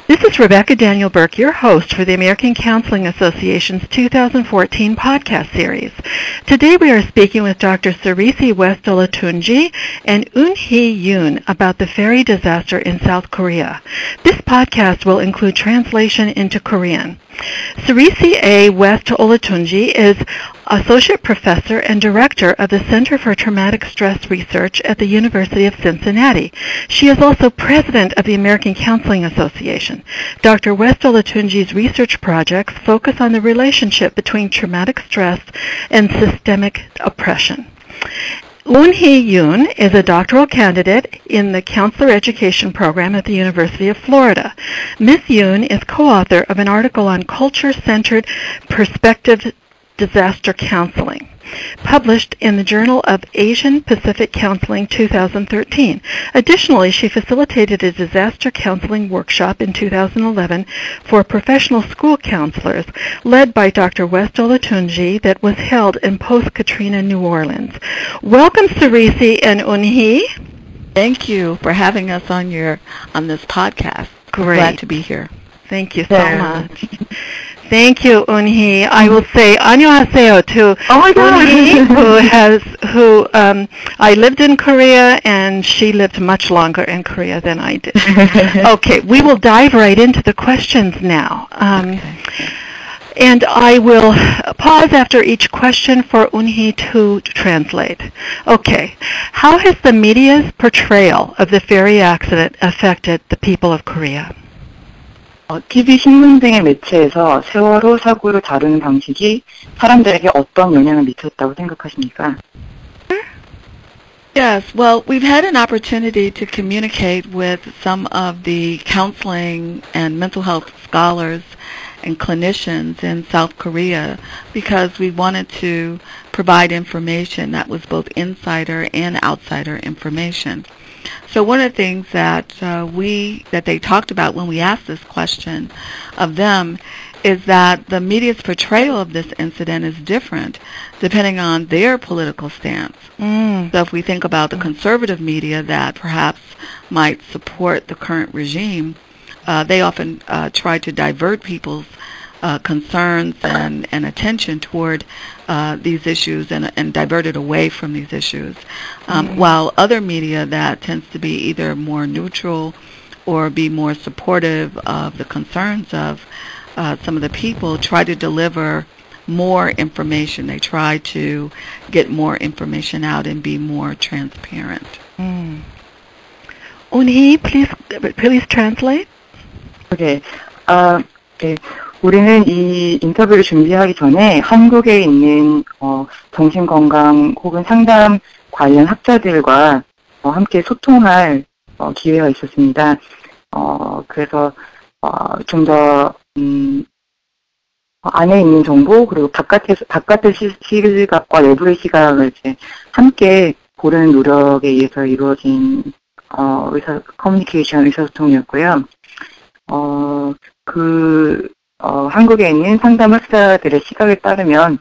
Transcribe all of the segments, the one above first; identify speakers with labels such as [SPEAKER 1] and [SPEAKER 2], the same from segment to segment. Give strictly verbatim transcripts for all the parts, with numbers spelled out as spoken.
[SPEAKER 1] This is Rebecca Daniel Burke, your host for the American Counseling Association's two thousand fourteen podcast series. Today we are speaking with Doctor Sarisi West-Olatunji and Eun-hee Yoon about the ferry disaster in South Korea. This podcast will include translation into Korean. Sarisi A. West-Olatunji is Associate Professor and Director of the Center for Traumatic Stress Research at the University of Cincinnati. She is also President of the American Counseling Association. Doctor West-Olatunji's research projects focus on the relationship between traumatic stress and systemic oppression. Eun-hee Yoon is a doctoral candidate in the Counselor Education Program at the University of Florida. Miz Yoon is co-author of an article on culture-centered perspective disaster counseling, published in the Journal of Asian Pacific Counseling two thousand thirteen. Additionally, she facilitated a disaster counseling workshop in two thousand eleven for professional school counselors, led by Doctor West-Olatunji, that was held in post-Katrina New Orleans. Welcome, Sarisi and Eun-hee.
[SPEAKER 2] Thank you for having us on your on this podcast.
[SPEAKER 1] Great.
[SPEAKER 2] Glad to be here.
[SPEAKER 1] Thank you so yeah. much. Thank you, Eun-hee. I will say 안녕하세요 to
[SPEAKER 3] oh
[SPEAKER 1] Eun-hee, who has who um, I lived in Korea, and she lived much longer in Korea than I did. Okay, we will dive right into the questions now. Um,
[SPEAKER 2] okay.
[SPEAKER 1] And I will pause after each question for Eun-hee to translate. Okay, how has the media's portrayal of the ferry accident affected the people of Korea?
[SPEAKER 3] 어, 티비, 신문 등의 매체에서 세월호 사고를 다루는 방식이 사람들에게 어떤 영향을 미쳤다고 생각하십니까?
[SPEAKER 2] Yes, well, we've had an opportunity to communicate with some of the counseling and mental health scholars and clinicians in South Korea because we wanted to provide information that was both insider and outsider information. So one of the things that uh, we that they talked about when we asked this question of them is that the media's portrayal of this incident is different depending on their political stance.
[SPEAKER 1] Mm.
[SPEAKER 2] So if we think about the conservative media that perhaps might support the current regime, uh, they often uh, try to divert people's uh, concerns and, and attention toward uh, these issues and, and divert it away from these issues. Um,
[SPEAKER 1] mm.
[SPEAKER 2] While other media that tends to be either more neutral or be more supportive of the concerns of uh, some of the people try to deliver more information. They try to get more information out and be more transparent.
[SPEAKER 1] Mm. Eun-hee, please, please translate.
[SPEAKER 3] Okay. Uh, okay. 우리는 이 인터뷰를 준비하기 전에 한국에 있는 어, 정신건강 혹은 상담 관련 학자들과 어, 함께 소통할 어, 기회가 있었습니다. 어, 그래서 어, 좀 더 음, 안에 있는 정보 그리고 바깥에서 바깥의 시, 시각과 내부의 시각을 이제 함께 보려는 노력에 의해서 이루어진 어, 의사 커뮤니케이션 의사소통이었고요. 어, 그 어, 한국에 있는 상담 학자들의 시각에 따르면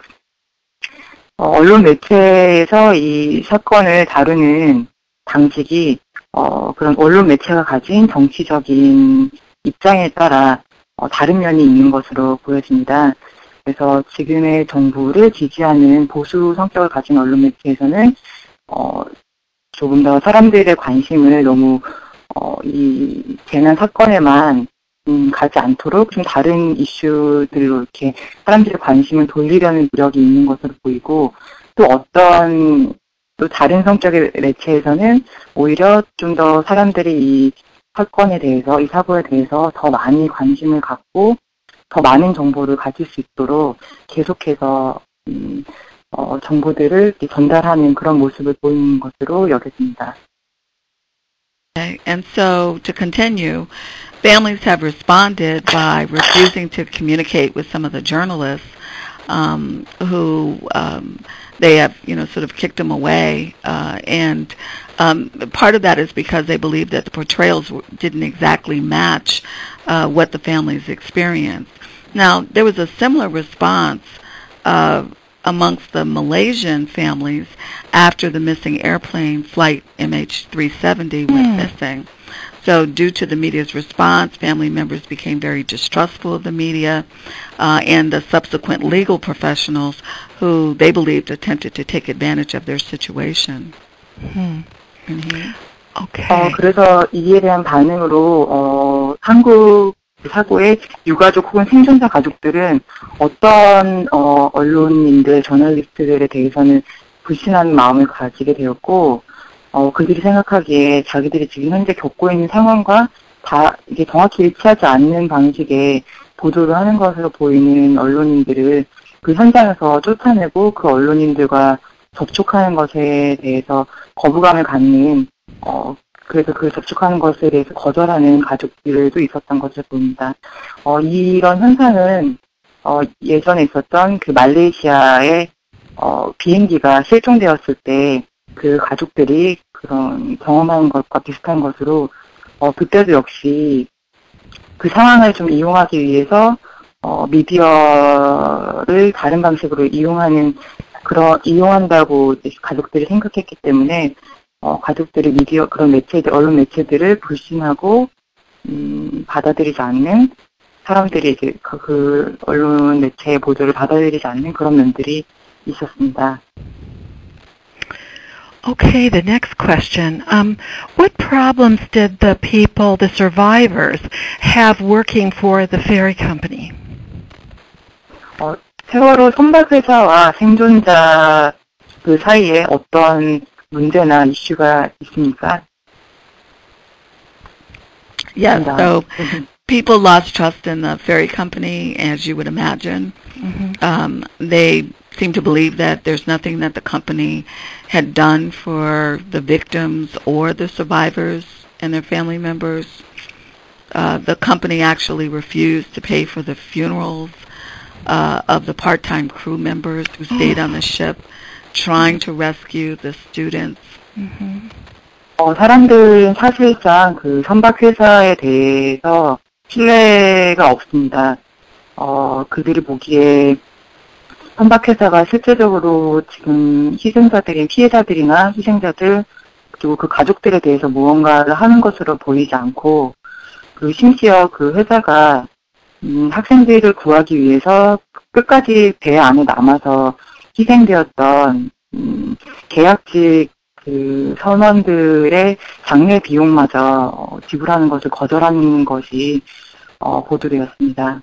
[SPEAKER 3] 어, 언론 매체에서 이 사건을 다루는 방식이 어, 그런 언론 매체가 가진 정치적인 입장에 따라 어, 다른 면이 있는 것으로 보여집니다. 그래서 지금의 정부를 지지하는 보수 성격을 가진 언론 매체에서는 어, 조금 더 사람들의 관심을 너무 어, 이 재난 사건에만 음, 가지 않도록 좀 다른 이슈들로 이렇게 사람들의 관심을 돌리려는 노력이 있는 것으로 보이고, 또 어떤 또 다른 성격의 매체에서는 오히려 좀 더 사람들이 이 사건에 대해서, 이 사고에 대해서 더 많이 관심을 갖고 더 많은 정보를 가질 수 있도록 계속해서 음, 어, 정보들을 전달하는 그런 모습을 보이는 것으로 여겨집니다.
[SPEAKER 2] Okay, and so to continue, families have responded by refusing to communicate with some of the journalists um, who um, they have, you know, sort of kicked them away. Uh, and um, part of that is because they believe that the portrayals didn't exactly match uh, what the families experienced. Now, there was a similar response uh, amongst the Malaysian families after the missing airplane, flight M H three seventy, went
[SPEAKER 1] Mm.
[SPEAKER 2] missing. So due to the media's response, family members became very distrustful of the media uh, and the subsequent legal professionals who they believed attempted to take advantage of their situation.
[SPEAKER 1] Hmm.
[SPEAKER 2] Mm-hmm.
[SPEAKER 1] Okay.
[SPEAKER 3] 어, 그래서 이에 대한 반응으로 어, 한국 사고의 유가족 혹은 생존자 가족들은 어떤 어, 언론인들, 저널리스트들에 대해서는 불신하는 마음을 가지게 되었고, 어, 그들이 생각하기에 자기들이 지금 현재 겪고 있는 상황과 다 이게 정확히 일치하지 않는 방식의 보도를 하는 것으로 보이는 언론인들을 그 현장에서 쫓아내고 그 언론인들과 접촉하는 것에 대해서 거부감을 갖는 어, 그래서 그 접촉하는 것에 대해서 거절하는 가족들도 있었던 것을 보입니다. 어, 이런 현상은 어, 예전에 있었던 그 말레이시아의 어, 비행기가 실종되었을 때 그 가족들이 그런 경험한 것과 비슷한 것으로 어, 그때도 역시 그 상황을 좀 이용하기 위해서 어, 미디어를 다른 방식으로 이용하는 그런 이용한다고 가족들이 생각했기 때문에 어, 가족들이 미디어 그런 매체들 언론 매체들을 불신하고 음, 받아들이지 않는 사람들이 이제 그, 그 언론 매체의 보도를 받아들이지 않는 그런 면들이 있었습니다.
[SPEAKER 1] Okay, the next question. Um, what problems did the people, the survivors, have working for the ferry company?
[SPEAKER 3] 어, 세월호 선박회사와 생존자 그 사이에 어떤 문제나 이슈가 있습니까?
[SPEAKER 2] Yes, so people lost trust in the ferry company, as you would imagine.
[SPEAKER 1] Mm-hmm.
[SPEAKER 2] Um, they seem to believe that there's nothing that the company had done for the victims or the survivors and their family members. Uh, the company actually refused to pay for the funerals uh, of the part-time crew members who stayed on the ship trying to rescue the students.
[SPEAKER 1] Mm-hmm.
[SPEAKER 3] 어, 사람들은 사실상 그 선박회사에 대해서 신뢰가 없습니다. 어, 그들이 보기에 선박회사가 실제적으로 지금 희생자들인 피해자들이나 희생자들 그리고 그 가족들에 대해서 무언가를 하는 것으로 보이지 않고 그리고 심지어 그 회사가 음, 학생들을 구하기 위해서 끝까지 배 안에 남아서 희생되었던 음, 계약직 그 선원들의 장례 비용마저 어, 지불하는 것을 거절하는 것이 어, 보도되었습니다.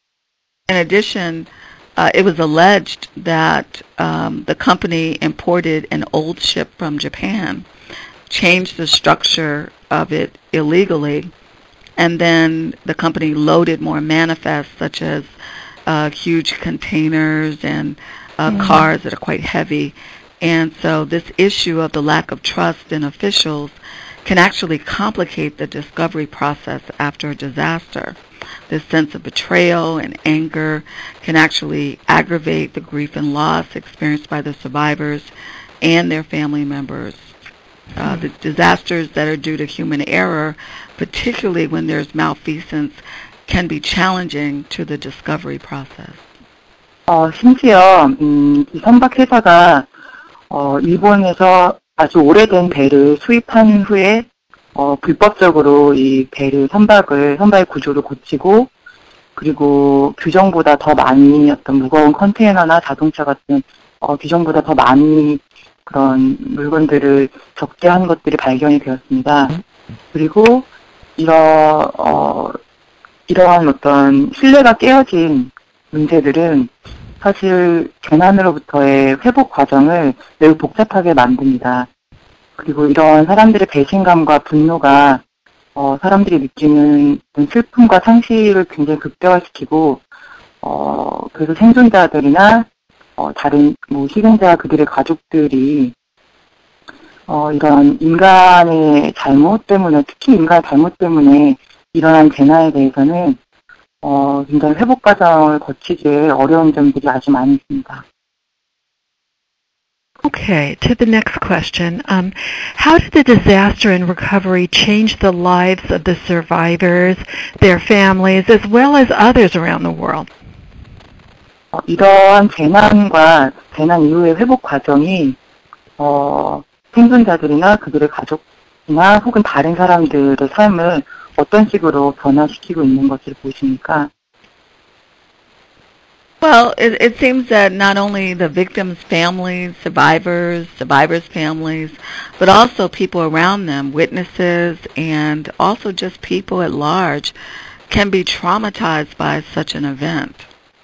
[SPEAKER 2] In addition, uh, it was alleged that um, the company imported an old ship from Japan, changed the structure of it illegally, and then the company loaded more manifests, such as uh, huge containers and uh, mm. cars that are quite heavy. And so this issue of the lack of trust in officials can actually complicate the discovery process after a disaster. This sense of betrayal and anger can actually aggravate the grief and loss experienced by the survivors and their family members. Uh, the disasters that are due to human error, particularly when there's malfeasance, can be challenging to the discovery process.
[SPEAKER 3] 어, 심지어 음, 이 선박회사가 어, 일본에서 아주 오래된 배를 수입한 후에 어, 불법적으로 이 배를 선박을 선박의 구조를 고치고 그리고 규정보다 더 많이 어떤 무거운 컨테이너나 자동차 같은 어, 규정보다 더 많이 그런 물건들을 적재한 것들이 발견이 되었습니다. 그리고 이러 어, 이러한 어떤 신뢰가 깨어진 문제들은 사실 재난으로부터의 회복 과정을 매우 복잡하게 만듭니다. 그리고 이런 사람들의 배신감과 분노가 어, 사람들이 느끼는 슬픔과 상실을 굉장히 극대화시키고 어, 그래서 생존자들이나 어, 다른 뭐 희생자 그들의 가족들이 어, 이런 인간의 잘못 때문에 특히 인간의 잘못 때문에 일어난 재난에 대해서는 어, 굉장히 회복 과정을 거치기에 어려운 점들이 아주 많이 있습니다.
[SPEAKER 1] Okay, to the next question. Um, how did the disaster and recovery change the lives of the survivors, their families, as well as others around the world?
[SPEAKER 3] 어, 이러한 재난과 재난 이후의 회복 과정이 어, 생존자들이나 그들의 가족 이나 혹은 다른 사람들의 삶을 어떤 식으로 변화시키고 있는 것을 보십니까?
[SPEAKER 2] Well, it, it seems that not only the victims' families, survivors, survivors' families, but also people around them, witnesses, and also just people at large, can be traumatized by such an event.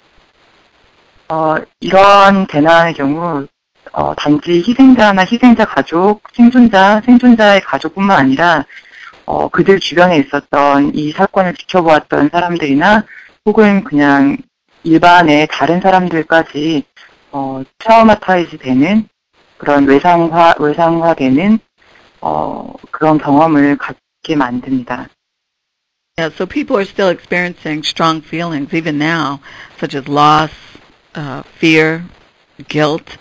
[SPEAKER 3] 어, 이런 대난의 경우 어, 단지 희생자나 희생자 가족, 생존자, 생존자의 가족뿐만 아니라 어, 그들 주변에 있었던 이 사건을 지켜보았던 사람들이나 혹은 그냥 일반의 다른 사람들까지 어, 트라우마타이즈 되는 그런 외상화, 외상화되는 어, 그런 경험을 갖게 만듭니다.
[SPEAKER 2] Yeah, so people are still experiencing strong feelings even now, such as loss, uh, fear, guilt,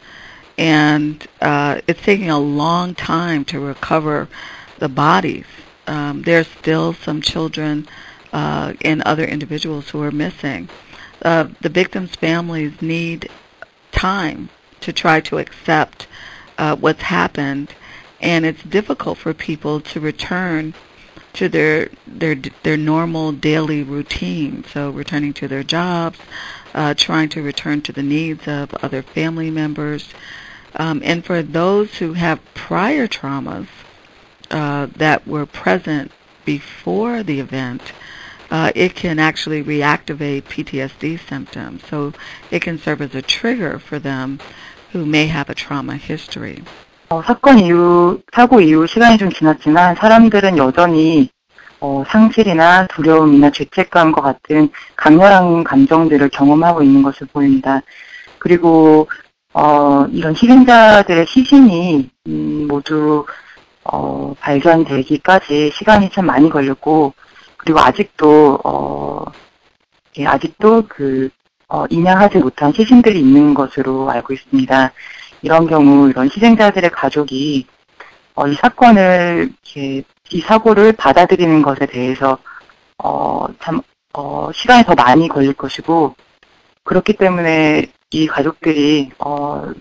[SPEAKER 2] and uh, it's taking a long time to recover the bodies. Um, there's still some children uh, and other individuals who are missing. Uh, the victims' families need time to try to accept uh, what's happened, and it's difficult for people to return to their their their normal daily routine. So returning to their jobs, uh, trying to return to the needs of other family members, um, and for those who have prior traumas uh, that were present before the event, uh, it can actually reactivate P T S D symptoms. So it can serve as a trigger for them who may have a trauma history.
[SPEAKER 3] 어, 사건 이후, 사고 이후 시간이 좀 지났지만 사람들은 여전히 어, 상실이나 두려움이나 죄책감과 같은 강렬한 감정들을 경험하고 있는 것을 보입니다. 그리고 어, 이런 희생자들의 시신이 음, 모두 어, 발견되기까지 시간이 참 많이 걸렸고, 그리고 아직도 어, 예, 아직도 그 어, 인양하지 못한 시신들이 있는 것으로 알고 있습니다. 이런 경우 이런 희생자들의 가족이 어, 이 사건을 이렇게, 이 사고를 받아들이는 것에 대해서 어, 참 어, 시간이 더 많이 걸릴 것이고, 그렇기 때문에 이 가족들이 어,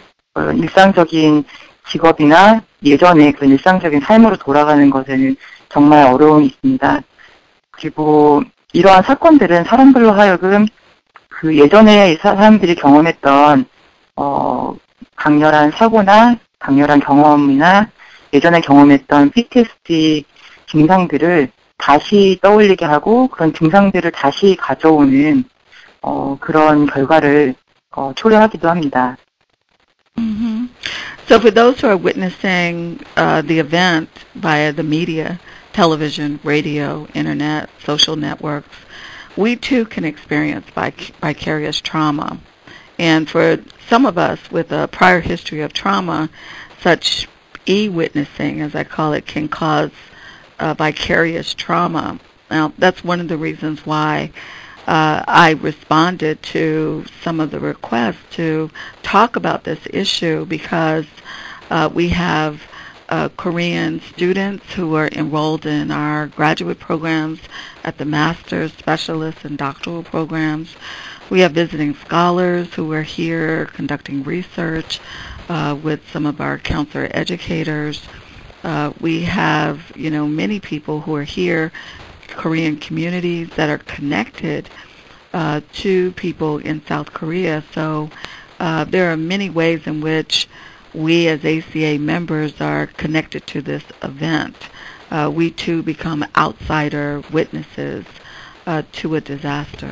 [SPEAKER 3] 일상적인 직업이나 예전의 그런 일상적인 삶으로 돌아가는 것에는 정말 어려움이 있습니다. 그리고 이러한 사건들은 사람들로 하여금 그 예전에 사람들이 경험했던 어, 강렬한 사고나 강렬한 경험이나 예전에 경험했던 피티에스디 증상들을 다시 떠올리게 하고 그런 증상들을 다시 가져오는 어, 그런 결과를 어, 초래하기도 합니다.
[SPEAKER 2] Mm-hmm. So for those who are witnessing uh, the event via the media, television, radio, internet, social networks, we too can experience vic- vicarious trauma. And for some of us with a prior history of trauma, such e-witnessing, as I call it, can cause uh, vicarious trauma. Now, that's one of the reasons why uh, I responded to some of the requests to talk about this issue, because uh, we have uh, Korean students who are enrolled in our graduate programs at the master's, specialist, and doctoral programs. We have visiting scholars who are here conducting research uh, with some of our counselor educators. Uh, we have, you know, many people who are here, Korean communities that are connected uh, to people in South Korea. So uh, there are many ways in which we as A C A members are connected to this event. Uh, we too become outsider witnesses uh, to a disaster.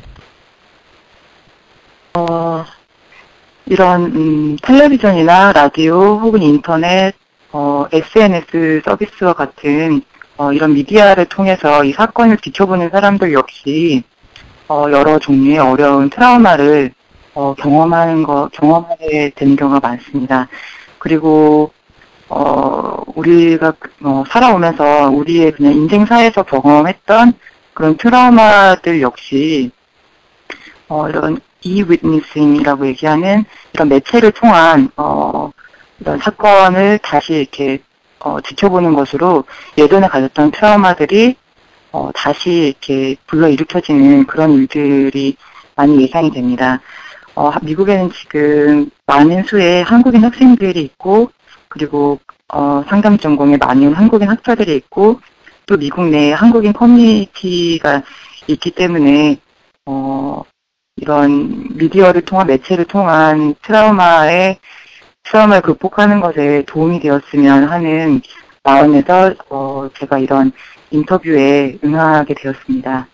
[SPEAKER 3] 어, 이런 음, 텔레비전이나 라디오 혹은 인터넷, 어, 에스엔에스 서비스와 같은 어, 이런 미디어를 통해서 이 사건을 지켜보는 사람들 역시 어, 여러 종류의 어려운 트라우마를 어, 경험하는 거 경험하게 되는 경우가 많습니다. 그리고 어, 우리가 어, 살아오면서 우리의 그냥 인생사에서 경험했던 그런 트라우마들 역시 어, 이런 e-witnessing이라고 얘기하는 이런 매체를 통한 어, 이런 사건을 다시 이렇게 어, 지켜보는 것으로 예전에 가졌던 트라우마들이 어, 다시 이렇게 불러일으켜지는 그런 일들이 많이 예상이 됩니다. 어, 미국에는 지금 많은 수의 한국인 학생들이 있고, 그리고 어, 상담 전공에 많은 한국인 학자들이 있고 또 미국 내에 한국인 커뮤니티가 있기 때문에 어, 이런 미디어를 통한 매체를 통한 트라우마에 트라우마를 극복하는 것에 도움이 되었으면 하는 마음에서 어, 제가 이런 인터뷰에 응하게 되었습니다.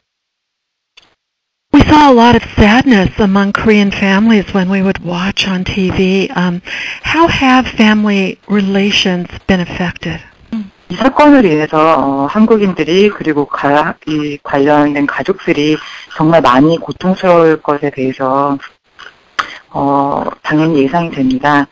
[SPEAKER 1] We saw a lot of sadness among Korean families when we would watch on T V. Um, how have family relations been affected?
[SPEAKER 3] 이 사건으로 인해서 어, 한국인들이 그리고 가, 이 관련된 가족들이 정말 많이 고통스러울 것에 대해서 어, 당연히 예상이 됩니다.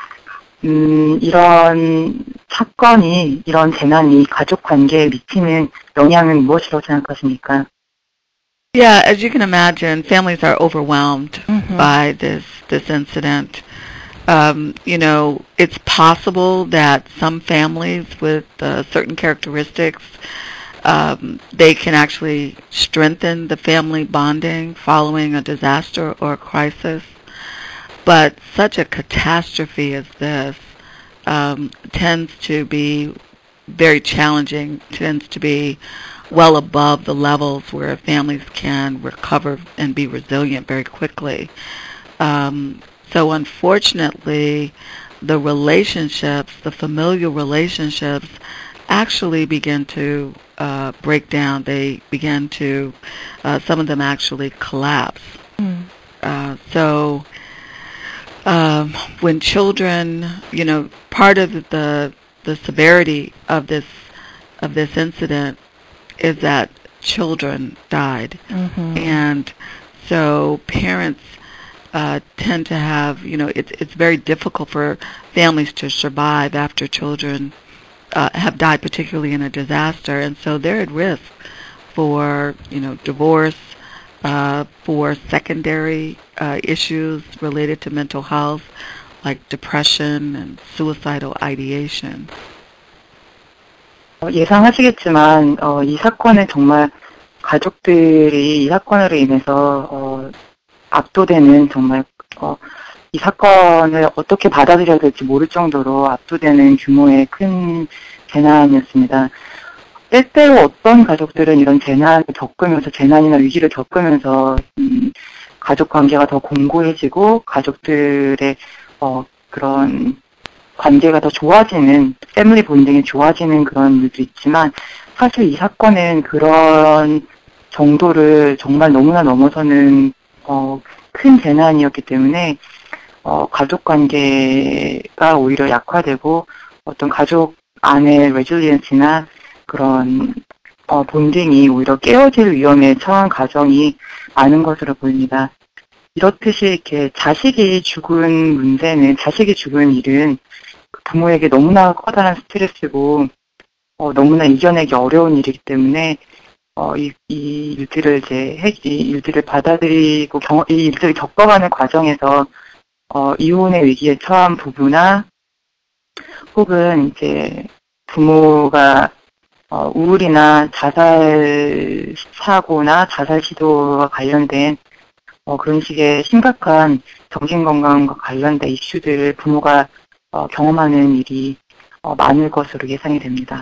[SPEAKER 3] 음, 이런 사건이, 이런 재난이 가족 관계에 미치는 영향은 무엇이라고 생각하십니까?
[SPEAKER 2] Yeah, as you can imagine, families are overwhelmed
[SPEAKER 1] Mm-hmm.
[SPEAKER 2] by this this incident. Um, you know, it's possible that some families with uh, certain characteristics, um, they can actually strengthen the family bonding following a disaster or a crisis. But such a catastrophe as this um, tends to be very challenging, tends to be well above the levels where families can recover and be resilient very quickly. Um, so unfortunately, the relationships, the familial relationships, actually begin to uh, break down. They begin to, uh, some of them actually collapse.
[SPEAKER 1] Mm.
[SPEAKER 2] Uh, so um, when children, you know, part of the the severity of this of this incident is that children died,
[SPEAKER 1] Mm-hmm.
[SPEAKER 2] and so parents uh, tend to have, you know, it's it's very difficult for families to survive after children uh, have died, particularly in a disaster, and so they're at risk for, you know, divorce, uh, for secondary uh, issues related to mental health, like depression and suicidal ideation.
[SPEAKER 3] 어, 예상하시겠지만 어, 이 사건은 정말 가족들이 이 사건으로 인해서 어, 압도되는 정말 어, 이 사건을 어떻게 받아들여야 될지 모를 정도로 압도되는 규모의 큰 재난이었습니다. 때때로 어떤 가족들은 이런 재난을 겪으면서 재난이나 위기를 겪으면서 음, 가족 관계가 더 공고해지고 가족들의 어, 그런 관계가 더 좋아지는, 패밀리 본딩이 좋아지는 그런 일도 있지만 사실 이 사건은 그런 정도를 정말 너무나 넘어서는 어, 큰 재난이었기 때문에 어, 가족 관계가 오히려 약화되고 어떤 가족 안의 레질리언스나 그런 어, 본딩이 오히려 깨어질 위험에 처한 가정이 많은 것으로 보입니다. 이렇듯이 이렇게 자식이 죽은 문제는, 자식이 죽은 일은 부모에게 너무나 커다란 스트레스고 어, 너무나 이겨내기 어려운 일이기 때문에 어, 이, 이 일들을 이제 해, 이 일들을 받아들이고 경, 이 일들을 겪어가는 과정에서 어, 이혼의 위기에 처한 부부나 혹은 이제 부모가 어, 우울이나 자살 사고나 자살 시도와 관련된 어, 그런 식의 심각한 정신건강과 관련된 이슈들을 부모가 어, 경험하는 일이 어, 많을 것으로 예상이 됩니다.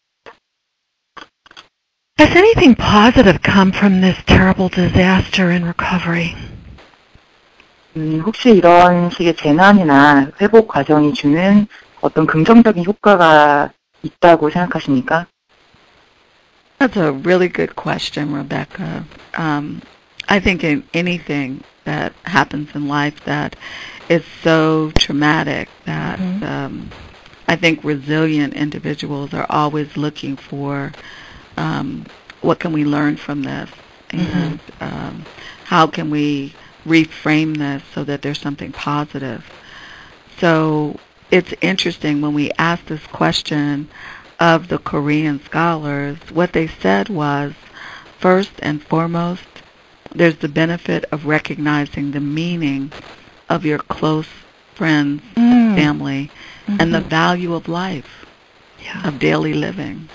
[SPEAKER 1] Has anything positive come from this terrible disaster in recovery?
[SPEAKER 3] 음, 혹시 이런 식의 재난이나 회복 과정이 주는 어떤 긍정적인 효과가 있다고 생각하십니까?
[SPEAKER 2] That's a really good question, Rebecca. Um, I think in anything that happens in life that is so traumatic that
[SPEAKER 1] Mm-hmm.
[SPEAKER 2] um, I think resilient individuals are always looking for um, what can we learn from this, and
[SPEAKER 1] Mm-hmm.
[SPEAKER 2] um, how can we reframe this so that there's something positive. So it's interesting when we asked this question of the Korean scholars, what they said was, first and foremost, there's the benefit of recognizing the meaning of your close friends,
[SPEAKER 1] Mm.
[SPEAKER 2] family,
[SPEAKER 1] Mm-hmm.
[SPEAKER 2] and the value of life,
[SPEAKER 1] Yeah.
[SPEAKER 2] of daily living.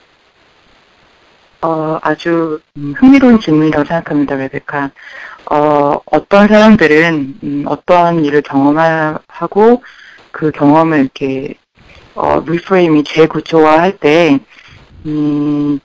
[SPEAKER 3] 어, 아주 음, 흥미로운 질문이라고 생각합니다, 레베카. 어, 어떤 사람들은 음, 어떠한 일을 경험하고 그 경험을 이렇게 어, 리프레임이 재구조화할 때, 음,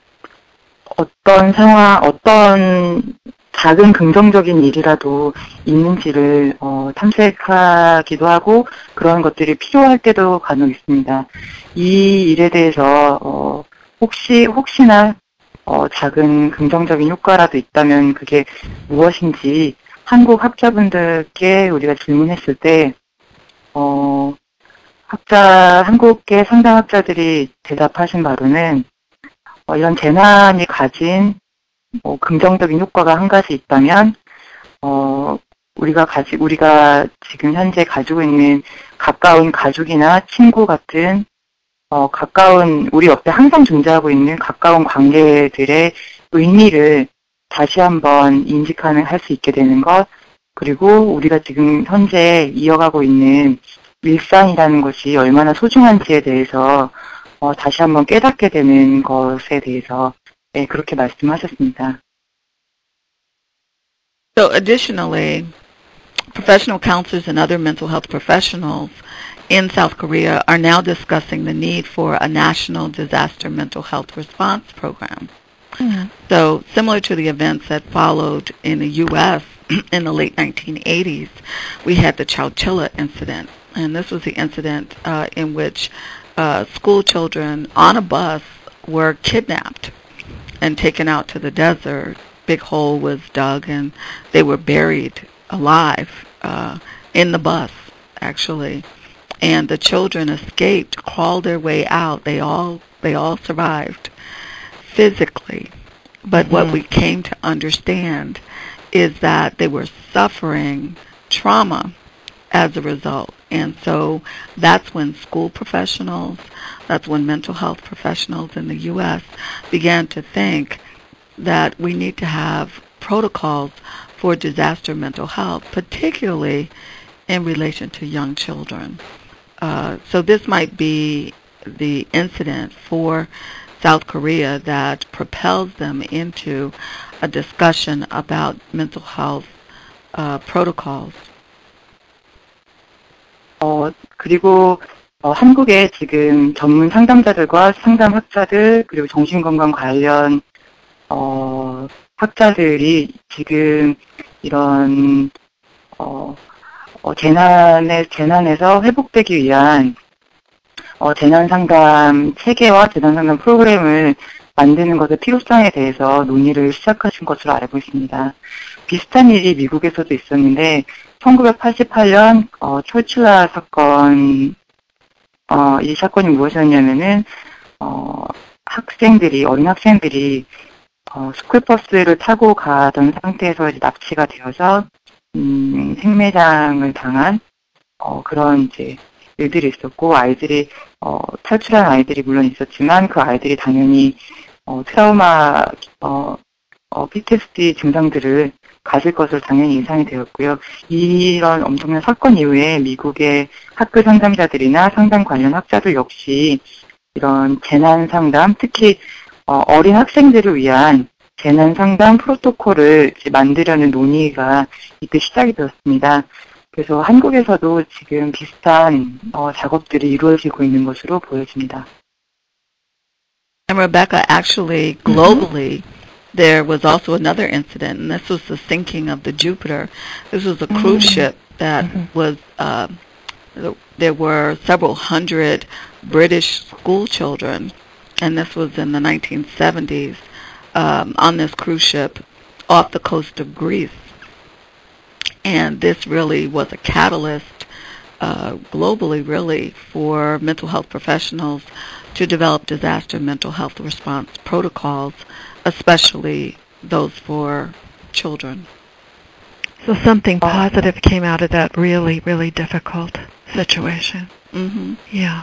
[SPEAKER 3] 어떤 상황, 어떤 작은 긍정적인 일이라도 있는지를 어, 탐색하기도 하고 그런 것들이 필요할 때도 간혹 있습니다. 이 일에 대해서 어, 혹시 혹시나 어, 작은 긍정적인 효과라도 있다면 그게 무엇인지 한국 학자분들께 우리가 질문했을 때 어, 학자 한국계 상당 학자들이 대답하신 바로는 어, 이런 재난이 가진 뭐 긍정적인 효과가 한 가지 있다면 어, 우리가 가지 우리가 지금 현재 가지고 있는 가까운 가족이나 친구 같은 어, 가까운 우리 옆에 항상 존재하고 있는 가까운 관계들의 의미를 다시 한번 인식하는 할 수 있게 되는 것, 그리고 우리가 지금 현재 이어가고 있는 일상이라는 것이 얼마나 소중한지에 대해서 어, 다시 한번 깨닫게 되는 것에 대해서 네, 그렇게 말씀하셨습니다.
[SPEAKER 2] So additionally, professional counselors and other mental health professionals in South Korea are now discussing the need for a national disaster mental health response program.
[SPEAKER 1] Mm.
[SPEAKER 2] So similar to the events that followed in the U S in the late nineteen eighties, we had the Chowchilla incident. And this was the incident uh, in which uh, school children on a bus were kidnapped and taken out to the desert. Big hole was dug and they were buried alive uh, in the bus, actually. And the children escaped, crawled their way out. They all they all survived physically. But mm-hmm. what we came to understand is that they were suffering trauma as a result. And so that's when school professionals, that's when mental health professionals in the U S began to think that we need to have protocols for disaster mental health, particularly in relation to young children. Uh, so this might be the incident for South Korea that propels them into a discussion about mental health uh, protocols.
[SPEAKER 3] 어, 그리고 어, 한국의 지금 전문 상담자들과 상담학자들 그리고 정신건강 관련 어, 학자들이 지금 이런 어, 어, 재난에 재난에서 회복되기 위한 어, 재난상담 체계와 재난상담 프로그램을 만드는 것의 필요성에 대해서 논의를 시작하신 것으로 알고 있습니다. 비슷한 일이 미국에서도 있었는데 천구백팔십팔 년 어, 철출라 사건, 어, 이 사건이 무엇이었냐면은 어, 학생들이 어린 학생들이 어, 스쿨버스를 타고 가던 상태에서 이제 납치가 되어서 음, 생매장을 당한 어, 그런 이제 일들이 있었고 아이들이 어, 탈출한 아이들이 물론 있었지만 그 아이들이 당연히 어, 트라우마 어, 어, 피티에스디 증상들을 가질 것을 당연히 예상이 되었고요. 이런 엄청난 사건 이후에 미국의 학교 상담자들이나 상담 관련 학자들 역시 이런 재난 상담, 특히 어, 어린 학생들을 위한 재난 상담 프로토콜을 이제 만들려는 논의가 이때 시작이 되었습니다. 그래서 한국에서도 지금 비슷한 어, 작업들이 이루어지고 있는 것으로 보여집니다.
[SPEAKER 2] And Rebecca, actually, globally, mm-hmm. there was also another incident, and this was the sinking of the Jupiter. This was a cruise mm-hmm. ship that mm-hmm. was, uh, there were several hundred British school children, and this was in the nineteen seventies, um, on this cruise ship off the coast of Greece. And this really was a catalyst uh, globally, really, for mental health professionals to develop disaster mental health response protocols, especially those for children.
[SPEAKER 1] So something positive came out of that really, really difficult situation.
[SPEAKER 2] Mm-hmm.
[SPEAKER 1] Yeah.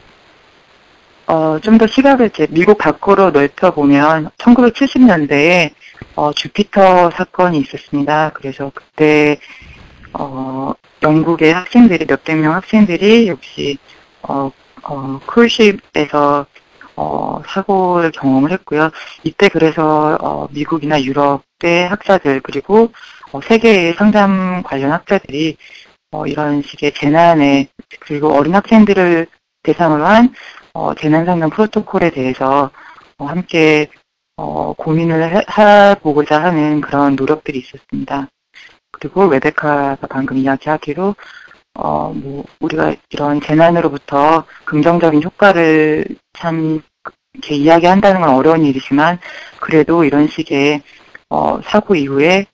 [SPEAKER 3] 어, 좀 더 시각을 이제 미국 밖으로 넓혀보면 천구백칠십 년대에 어, 주피터 사건이 있었습니다. 그래서 그때 어, 영국의 학생들이 몇백 명 학생들이 역시 어, 어, 크루즈십에서 어, 사고를 경험을 했고요. 이때 그래서 어, 미국이나 유럽의 학자들 그리고 어, 세계의 상담 관련 학자들이 어, 이런 식의 재난에 그리고 어린 학생들을 대상으로 한 어, 재난상담 프로토콜에 대해서 어, 함께 어, 고민을 해, 해보고자 하는 그런 노력들이 있었습니다. 그리고 레베카가 방금 이야기하기로 어, 뭐 우리가 이런 재난으로부터 긍정적인 효과를 참 이렇게 이야기한다는 건 어려운 일이지만 그래도 이런 식의 어, 사고 이후에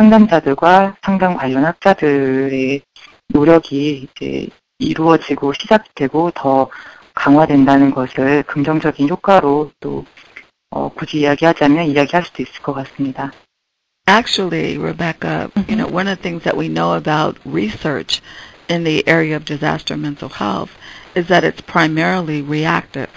[SPEAKER 3] 상담자들과 상담 관련 학자들의 노력이 이제 이루어지고 시작되고 더 강화된다는 것을 긍정적인 효과로 또 어, 굳이 이야기하자면 이야기할 수도 있을 것 같습니다.
[SPEAKER 2] Actually, Rebecca,
[SPEAKER 1] Mm-hmm.
[SPEAKER 2] you know, one of the things that we know about research in the area of disaster mental health is that it's primarily reactive.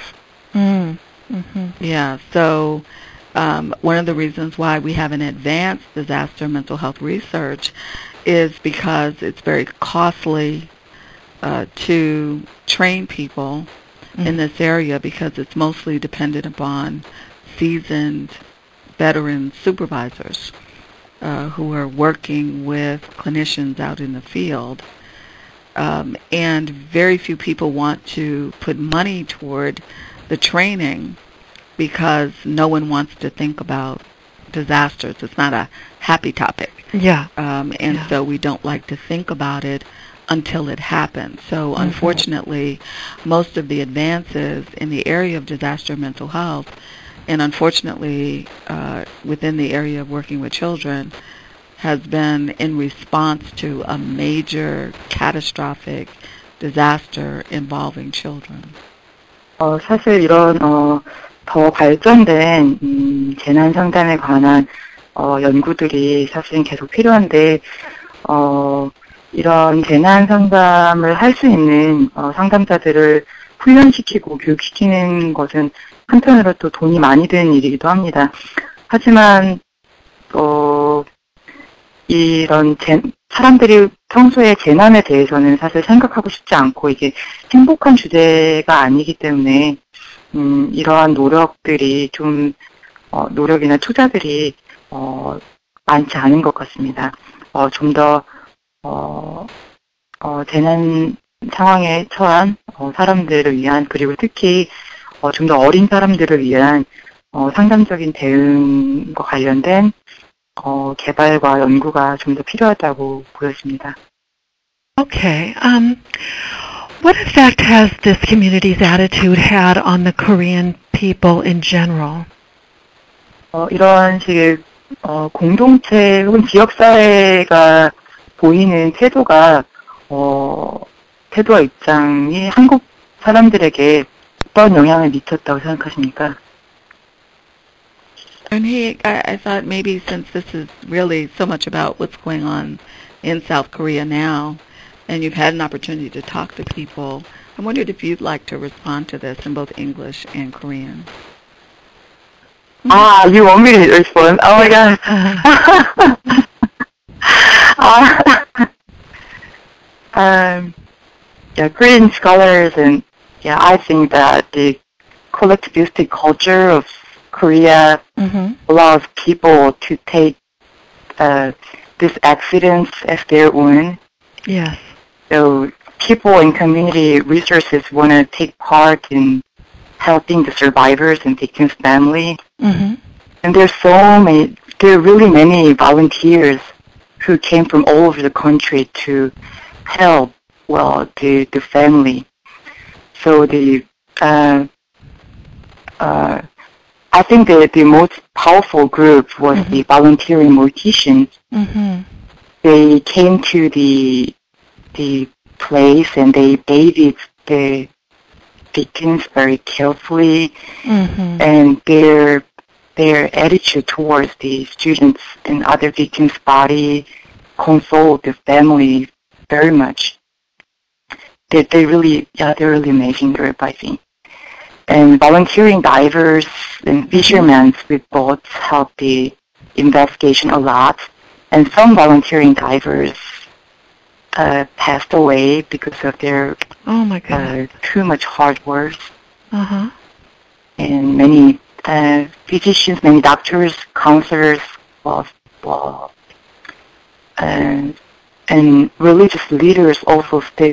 [SPEAKER 1] Mm-hmm.
[SPEAKER 2] Yeah, so um, one of the reasons why we haven't advanced disaster mental health research is because it's very costly uh, to train people mm-hmm. in this area because it's mostly dependent upon seasoned veteran supervisors uh, who are working with clinicians out in the field. Um, and very few people want to put money toward the training because no one wants to think about disasters. It's not a happy topic.
[SPEAKER 1] Yeah.
[SPEAKER 2] Um, and
[SPEAKER 1] yeah.
[SPEAKER 2] so we don't like to think about it until it happens. So mm-hmm. unfortunately, most of the advances in the area of disaster mental health, and unfortunately uh, within the area of working with children, has been in response to a major catastrophic disaster involving children.
[SPEAKER 3] 어, 사실 이런 어, 더 발전된 음, 재난 상담에 관한 어, 연구들이 사실은 계속 필요한데 어, 이런 재난 상담을 할 수 있는 어, 상담자들을 훈련시키고 교육시키는 것은 한편으로 또 돈이 많이 드는 일이기도 합니다. 하지만 어, 이런 제, 사람들이 평소에 재난에 대해서는 사실 생각하고 싶지 않고 이게 행복한 주제가 아니기 때문에 음, 이러한 노력들이 좀 어, 노력이나 투자들이 어, 많지 않은 것 같습니다. 어, 좀 더 어, 어, 재난 상황에 처한 어, 사람들을 위한 그리고 특히 어, 좀 더 어린 사람들을 위한 어, 상담적인 대응과 관련된 어, 개발과 연구가 좀 더 필요하다고 보여집니다.
[SPEAKER 1] Okay. Um, what effect has this community's attitude had on the Korean people in general?
[SPEAKER 3] 어, 이런 식의 어, 공동체 혹은 지역사회가 보이는 태도가 어, 태도와 입장이 한국 사람들에게 어떤 영향을 미쳤다고 생각하십니까?
[SPEAKER 2] And he, I, I thought maybe since this is really so much about what's going on in South Korea now, and you've had an opportunity to talk to people, I wondered if you'd like to respond to this in both English and Korean.
[SPEAKER 3] Ah, you want me to respond? Oh my God. uh, um, yeah, Korean scholars and yeah, I think that the collectivistic culture of Korea mm-hmm. allows people to take uh, this accidents as their own.
[SPEAKER 1] Yes.
[SPEAKER 3] So people in community resources want to take part in helping the survivors and victims' family.
[SPEAKER 1] Mm-hmm.
[SPEAKER 3] And there's so many, there are really many volunteers who came from all over the country to help, well, the, the family. So the, uh, uh, I think the, the most powerful group was mm-hmm. the volunteering morticians.
[SPEAKER 1] Mm-hmm.
[SPEAKER 3] They came to the the place and they bathed the victims very carefully,
[SPEAKER 1] mm-hmm.
[SPEAKER 3] and their their attitude towards the students and other victims' body consoled the family very much. They they really yeah they're really amazing group, I think. And volunteering divers and fishermen with boats helped the investigation a lot. And some volunteering divers uh, passed away because of their
[SPEAKER 1] oh my God.
[SPEAKER 3] uh, too much hard work.
[SPEAKER 1] Uh-huh.
[SPEAKER 3] And many uh, physicians, many doctors, counselors, uh, uh, and, and religious leaders also stayed with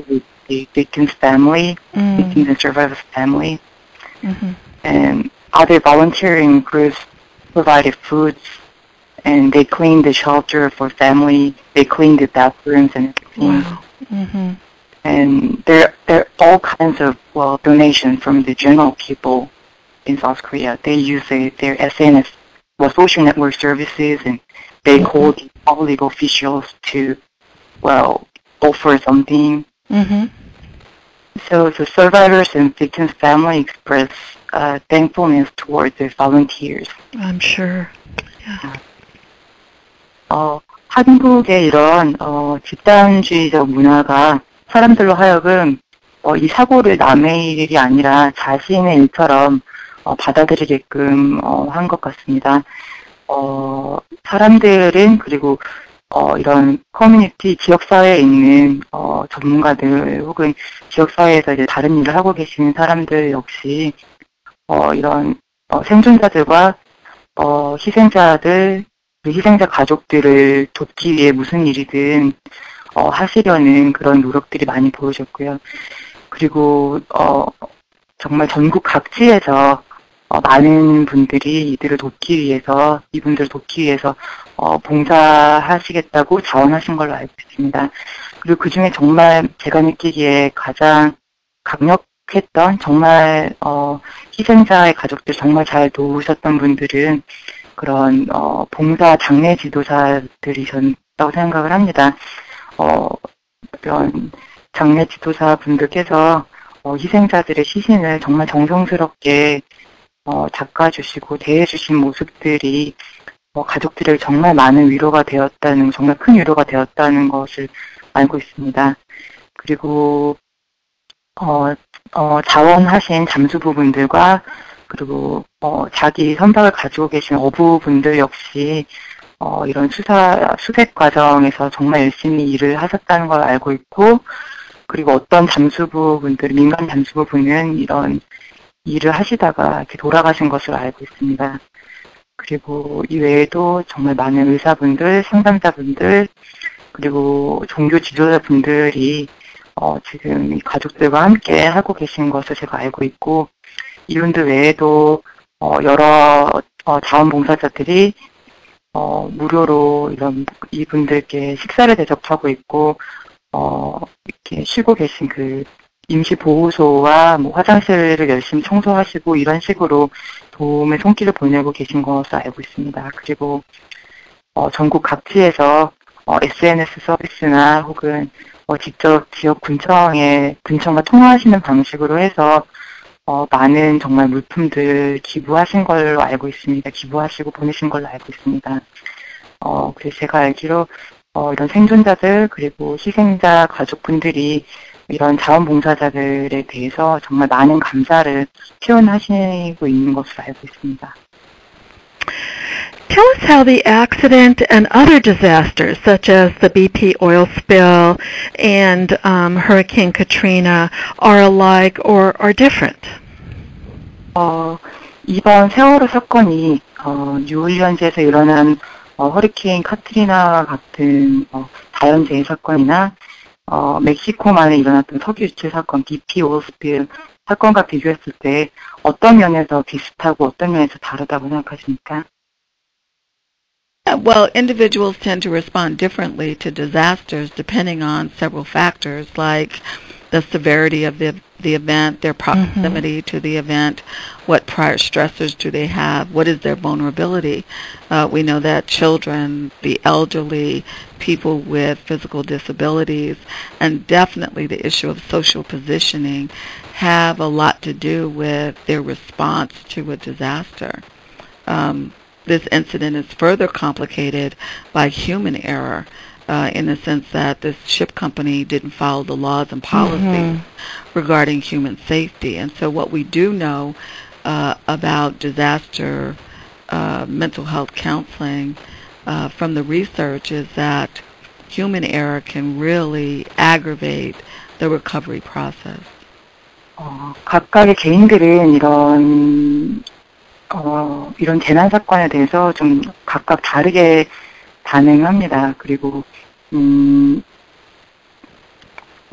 [SPEAKER 3] the victim's family,
[SPEAKER 1] Mm.
[SPEAKER 3] victims and survivors' family.
[SPEAKER 1] Mm-hmm.
[SPEAKER 3] And other volunteering groups provided foods, and they cleaned the shelter for family. They cleaned the bathrooms and everything.
[SPEAKER 1] Wow. Mm-hmm.
[SPEAKER 3] And there, there are all kinds of, well, donations from the general people in South Korea. They use their, their S N S, well, social network services, and they
[SPEAKER 1] Mm-hmm.
[SPEAKER 3] call the public officials to, well, offer something.
[SPEAKER 1] Mm-hmm.
[SPEAKER 3] So the survivors and victims' family express uh, thankfulness towards their volunteers.
[SPEAKER 1] I'm sure. Yeah.
[SPEAKER 3] 어, 한국의 이런 어, 집단주의적 문화가 사람들로 하여금 어, 이 사고를 남의 일이 아니라 자신의 일처럼 어, 받아들이게끔 어, 한 것 같습니다. 어, 사람들은 그리고 어, 이런 커뮤니티 지역사회에 있는 어, 전문가들 혹은 지역사회에서 이제 다른 일을 하고 계시는 사람들 역시 어, 이런 어, 생존자들과 어, 희생자들, 그 희생자 가족들을 돕기 위해 무슨 일이든 어, 하시려는 그런 노력들이 많이 보여졌고요. 그리고 어, 정말 전국 각지에서 어, 많은 분들이 이들을 돕기 위해서, 이분들을 돕기 위해서 어, 봉사하시겠다고 자원하신 걸로 알고 있습니다. 그리고 그 중에 정말 제가 느끼기에 가장 강력했던 정말 어, 희생자의 가족들 정말 잘 도우셨던 분들은 그런 어, 봉사 장례 지도사들이셨다고 생각을 합니다. 어, 이런 장례 지도사 분들께서 어, 희생자들의 시신을 정말 정성스럽게 어, 닦아주시고 대해주신 모습들이 어, 가족들에게 정말 많은 위로가 되었다는, 정말 큰 위로가 되었다는 것을 알고 있습니다. 그리고 어, 어, 자원하신 잠수부분들과 그리고 어, 자기 선박을 가지고 계신 어부분들 역시 어, 이런 수사 수색 과정에서 정말 열심히 일을 하셨다는 걸 알고 있고, 그리고 어떤 잠수부분들, 민간 잠수부분은 이런 일을 하시다가 이렇게 돌아가신 것을 알고 있습니다. 그리고 이 외에도 정말 많은 의사분들, 상담자분들, 그리고 종교 지도자분들이 어, 지금 이 가족들과 함께 하고 계신 것을 제가 알고 있고, 이분들 외에도 어, 여러 어, 자원봉사자들이 어, 무료로 이런 이분들께 식사를 대접하고 있고, 어, 이렇게 쉬고 계신 그 임시보호소와 뭐 화장실을 열심히 청소하시고 이런 식으로 도움의 손길을 보내고 계신 것으로 알고 있습니다. 그리고 어, 전국 각지에서 어, 에스엔에스 서비스나 혹은 어, 직접 지역 군청에 군청과 통화하시는 방식으로 해서 어, 많은 정말 물품들 기부하신 걸로 알고 있습니다. 기부하시고 보내신 걸로 알고 있습니다. 어, 그래서 제가 알기로 어, 이런 생존자들 그리고 희생자 가족분들이 이런 자원봉사자들에 대해서 정말 많은 감사를 표현하시고 있는 것으로 알고 있습니다.
[SPEAKER 1] Tell us how the accident and other disasters, such as the B P oil spill and um, Hurricane Katrina, are alike or are different.
[SPEAKER 3] 어, 이번 세월호 사건이 어, 뉴올리언즈에서 일어난 어, 허리케인 카트리나 같은 어, 자연재해 사건이나 어, 멕시코만에 일어났던 석유 유출 사건, 비피 오일 스필 사건과 비교했을 때 어떤 면에서 비슷하고 어떤 면에서 다르다고 생각하십니까?
[SPEAKER 2] Well, individuals tend to respond differently to disasters depending on several factors like the severity of the the event, their proximity mm-hmm. to the event, what prior stressors do they have, what is their vulnerability. Uh, we know that children, the elderly, people with physical disabilities, and definitely the issue of social positioning have a lot to do with their response to a disaster. Um, This incident is further complicated by human error uh, in the sense that this ship company didn't follow the laws and policies mm-hmm. regarding human safety. And so what we do know uh, about disaster uh, mental health counseling uh, from the research is that human error can really aggravate the recovery process.
[SPEAKER 3] 어, 각각의 개인들은 이런 어, 이런 재난 사건에 대해서 좀 각각 다르게 반응합니다. 그리고, 음,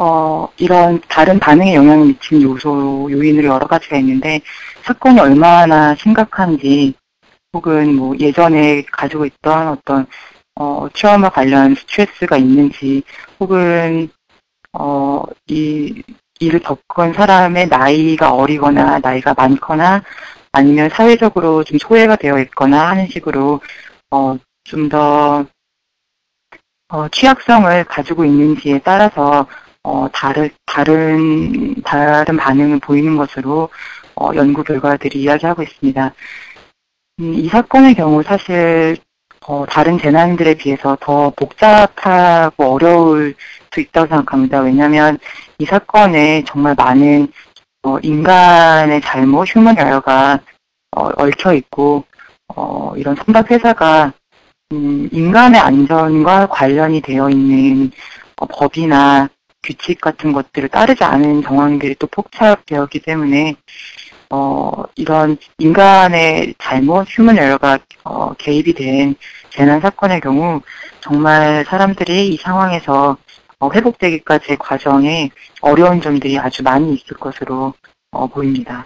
[SPEAKER 3] 어, 이런 다른 반응에 영향을 미치는 요소, 요인으로 여러 가지가 있는데, 사건이 얼마나 심각한지, 혹은 뭐 예전에 가지고 있던 어떤, 어, 트라우마 관련 스트레스가 있는지, 혹은, 어, 이, 일을 겪은 사람의 나이가 어리거나, 나이가 많거나, 아니면 사회적으로 좀 소외가 되어 있거나 하는 식으로, 어, 좀 더, 어, 취약성을 가지고 있는지에 따라서 어, 다른 다른 다른 반응을 보이는 것으로 어, 연구 결과들이 이야기하고 있습니다. 음, 이 사건의 경우 사실 어, 다른 재난들에 비해서 더 복잡하고 어려울 수 있다고 생각합니다. 왜냐하면 이 사건에 정말 많은 어, 인간의 잘못, 휴먼 에러가 어, 얽혀 있고 어, 이런 선박 회사가 음, 인간의 안전과 관련이 되어 있는 어, 법이나 규칙 같은 것들을 따르지 않은 정황들이 또 폭착되었기 때문에 어, 이런 인간의 잘못, 휴먼 에러가 어, 개입이 된 재난 사건의 경우 정말 사람들이 이 상황에서 어, 회복되기까지의 과정에 어려운 점들이 아주 많이 있을 것으로 어, 보입니다.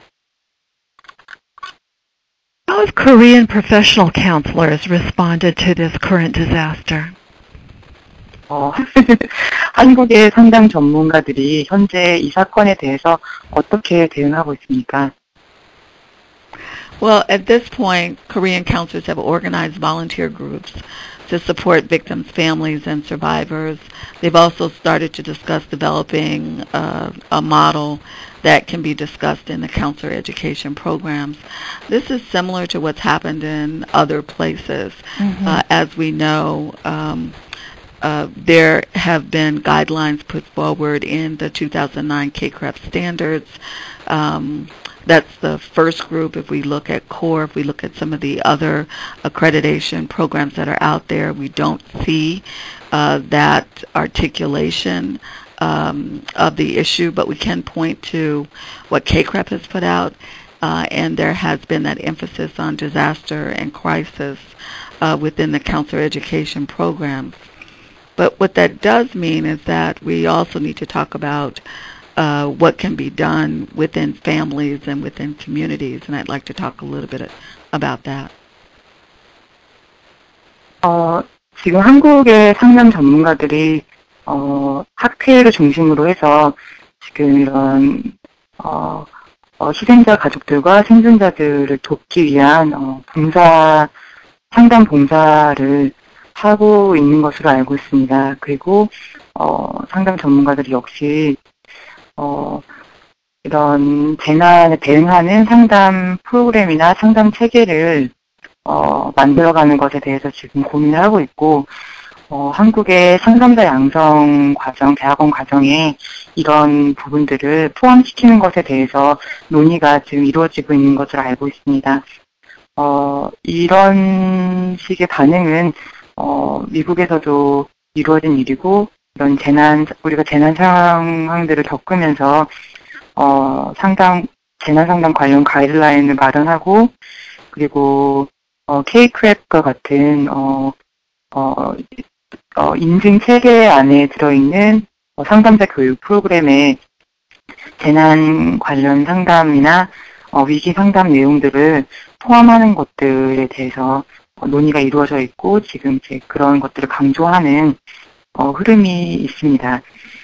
[SPEAKER 1] How have Korean professional counselors responded to this current disaster?
[SPEAKER 3] 어, 한국의 상담 전문가들이 현재 이 사건에 대해서 어떻게 대응하고 있습니까?
[SPEAKER 2] Well, at this point, Korean counselors have organized volunteer groups to support victims' families and survivors. They've also started to discuss developing uh, a model that can be discussed in the counselor education programs. This is similar to what's happened in other places.
[SPEAKER 1] Mm-hmm.
[SPEAKER 2] Uh, as we know, um, Uh, there have been guidelines put forward in the two thousand nine K C R E P standards. Um, that's the first group. If we look at CORE, if we look at some of the other accreditation programs that are out there, we don't see uh, that articulation um, of the issue, but we can point to what K C R E P has put out, uh, and there has been that emphasis on disaster and crisis uh, within the counselor education programs. But what that does mean is that we also need to talk about uh, what can be done within families and within communities, and I'd like to talk a little bit about that.
[SPEAKER 3] 어, 지금 한국의 상담 전문가들이 어, 학회를 중심으로 해서 지금 이런 어, 어, 희생자 가족들과 생존자들을 돕기 위한 어, 봉사 상담 봉사를 하고 있는 것으로 알고 있습니다. 그리고 어, 상담 전문가들이 역시 어, 이런 재난에 대응하는 상담 프로그램이나 상담 체계를 어, 만들어가는 것에 대해서 지금 고민을 하고 있고 어, 한국의 상담자 양성 과정, 대학원 과정에 이런 부분들을 포함시키는 것에 대해서 논의가 지금 이루어지고 있는 것으로 알고 있습니다. 어, 이런 식의 반응은 어, 미국에서도 이루어진 일이고 이런 재난 우리가 재난 상황들을 겪으면서 어, 상담 재난 상담 관련 가이드라인을 마련하고 그리고 어, K C R E P과 같은 어, 어, 어, 인증 체계 안에 들어있는 어, 상담자 교육 프로그램에 재난 관련 상담이나 어, 위기 상담 내용들을 포함하는 것들에 대해서 어, 논의가 이루어져 있고 지금 이제 그런 것들을 강조하는 어, 흐름이 있습니다.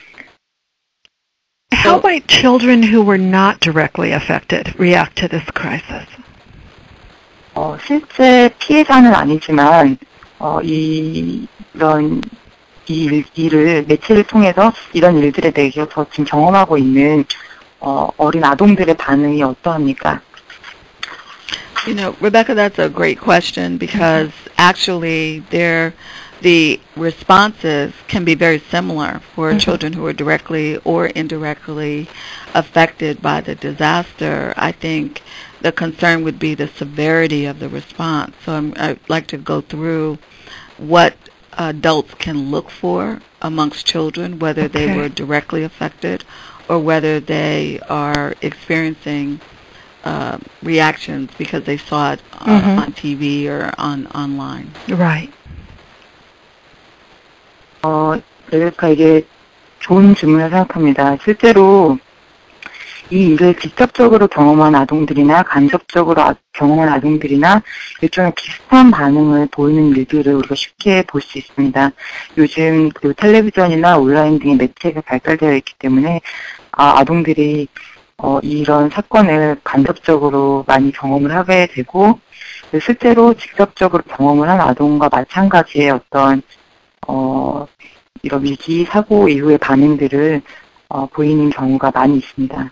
[SPEAKER 1] How might children who were not directly affected react to this crisis?
[SPEAKER 3] 어, 실제 피해자는 아니지만 어, 이, 이런 이 일, 일을 매체를 통해서 이런 일들에 대해서 지금 경험하고 있는 어, 어린 아동들의 반응이 어떠합니까?
[SPEAKER 2] You know, Rebecca, that's a great question because actually there, the responses can be very similar for mm-hmm. children who are directly or indirectly affected by the disaster. I think the concern would be the severity of the response. So I'm, I'd like to go through what adults can look for amongst children, whether okay. they were directly affected or whether they are experiencing Uh, reactions because they saw it uh, mm-hmm. on T V or on online.
[SPEAKER 1] Right.
[SPEAKER 3] 어, 그러니까 이게 좋은 질문을 생각합니다. 실제로 이 일을 직접적으로 경험한 아동들이나 간접적으로 아, 경험한 아동들이나 일종의 비슷한 반응을 보이는 일들을 우리가 쉽게 볼 수 있습니다. 요즘 그 텔레비전이나 온라인 등의 매체가 발달되어 있기 때문에 아, 아동들이 어, 이런 사건을 간접적으로 많이 경험을 하게 되고 실제로 직접적으로 경험을 한 아동과 마찬가지의 어떤 어, 이런 위기 사고 이후의 반응들을 어, 보이는 경우가 많이 있습니다.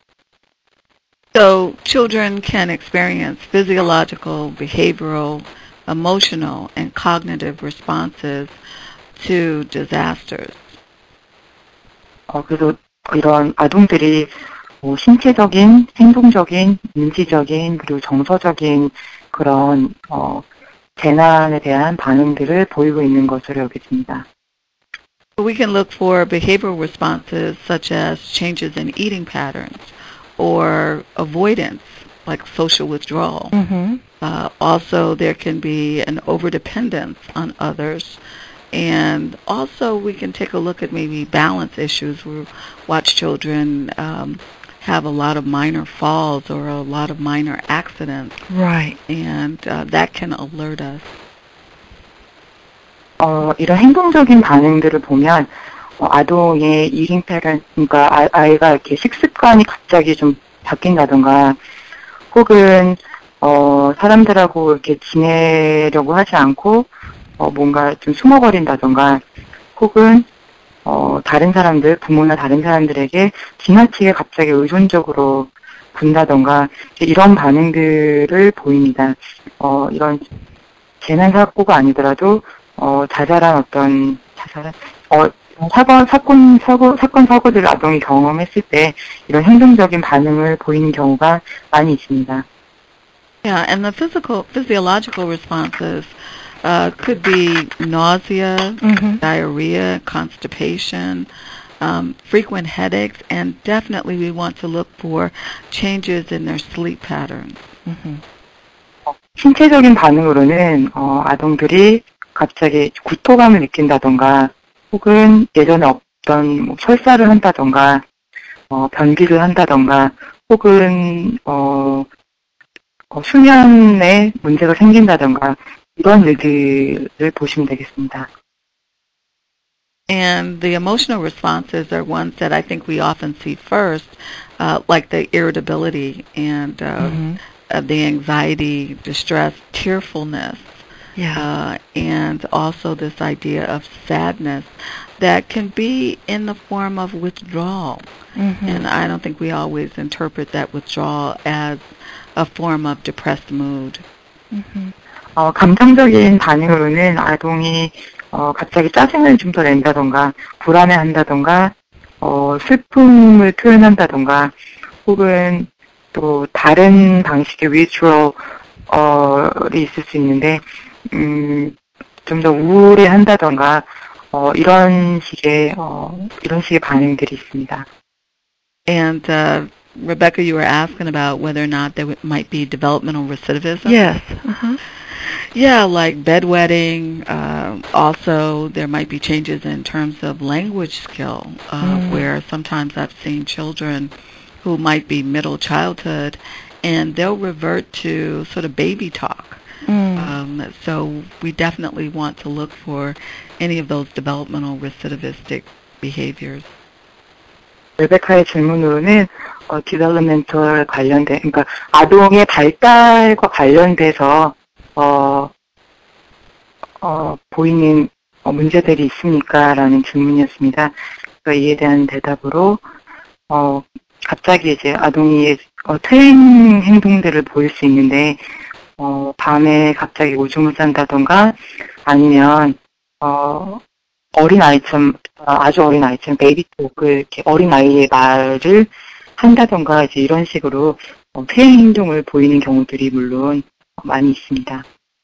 [SPEAKER 2] So children can experience physiological, behavioral, emotional, and cognitive responses to disasters.
[SPEAKER 3] 어, 그래서 이런 아동들이 뭐 신체적인, 행동적인, 인지적인, 그리고 정서적인 그런 어, 재난에 대한 반응들을 보이고 있는 것으로 여겨집니다.
[SPEAKER 2] We can look for behavioral responses such as changes in eating patterns or avoidance, like social withdrawal.
[SPEAKER 1] Mm-hmm.
[SPEAKER 2] Uh, also, there can be an overdependence on others. And also, we can take a look at maybe balance issues. We watch children um, have a lot of minor falls or a lot of minor accidents.
[SPEAKER 1] Right.
[SPEAKER 2] And uh, that can alert us.
[SPEAKER 3] 어, 이런 행동적인 반응들을 보면 어, 아동의 이팅 패턴, 그러니까 아, 아이가 이렇게 식습관이 갑자기 좀 바뀐다던가, 혹은 어, 사람들하고 이렇게 지내려고 하지 않고 어, 뭔가 좀 숨어버린다던가, 혹은 어, 다른 사람들, 부모나 다른 사람들에게 지나치게 갑자기 의존적으로 군다던가 이런 반응들을 보입니다. 어, 이런 재난 사고가 아니더라도 어, 자잘한 어떤 자잘한 어, 사건 사건 사고 사건 사고들 아동이 경험했을 때 이런 행동적인 반응을 보이는 경우가 많이 있습니다.
[SPEAKER 2] Yeah, and the physical physiological responses uh, could be nausea,
[SPEAKER 1] Mm-hmm.
[SPEAKER 2] diarrhea, constipation, um, frequent headaches, and definitely we want to look for changes in their sleep patterns.
[SPEAKER 1] Mm-hmm.
[SPEAKER 3] 신체적인 반응으로는 어, 아동들이 갑자기 구토감을 느낀다던가, 혹은 예전에 없던 뭐 설사를 한다던가, 어, 변비를 한다던가, 혹은 어, 어, 수면에 문제가 생긴다던가 이런 일들을 보시면 되겠습니다.
[SPEAKER 2] And the emotional responses are ones that I think we often see first, uh, like the irritability and uh,
[SPEAKER 1] Mm-hmm.
[SPEAKER 2] uh, the anxiety, distress, tearfulness,
[SPEAKER 1] Yeah.
[SPEAKER 2] uh, and also this idea of sadness that can be in the form of withdrawal.
[SPEAKER 1] Mm-hmm.
[SPEAKER 2] And I don't think we always interpret that withdrawal as a form of depressed mood.
[SPEAKER 1] Mm-hmm.
[SPEAKER 3] 어, 감정적인 반응으로는 아동이 어, 갑자기 짜증을 좀 더 낸다던가, 불안해한다던가, 어, 슬픔을 표현한다던가, 혹은 또 다른 방식의 withdrawal이 있을 수 있는데, 음, 좀 더 우울해한다던가, 어, 이런 식의 어, 이런 식의 반응들이 있습니다.
[SPEAKER 2] And uh, Rebecca, you were asking about whether or not there might be developmental recidivism.
[SPEAKER 1] Yes. Uh-huh.
[SPEAKER 2] Yeah, like bedwetting. Uh, also, there might be changes in terms of language skill, uh,
[SPEAKER 1] Mm.
[SPEAKER 2] where sometimes I've seen children who might be middle childhood, and they'll revert to sort of baby talk.
[SPEAKER 1] Mm.
[SPEAKER 2] Um, so we definitely want to look for any of those developmental recidivistic behaviors.
[SPEAKER 3] 레베카의 질문으로는 어, 디벨롭멘털 관련된, 그러니까 아동의 발달과 관련돼서 어, 어, 보이는 어, 문제들이 있습니까라는 질문이었습니다. 그러니까 이에 대한 대답으로 어, 갑자기 이제 아동이 어, 퇴행 행동들을 보일 수 있는데, 어, 밤에 갑자기 오줌을 싼다던가, 아니면 어, 어린 아이처럼, 아주 어린 아이처럼 베이비톡을 이렇게 어린 아이의 말을 한다던가, 이제 이런 식으로 어, 퇴행 행동을 보이는 경우들이 물론 많이 있습니다.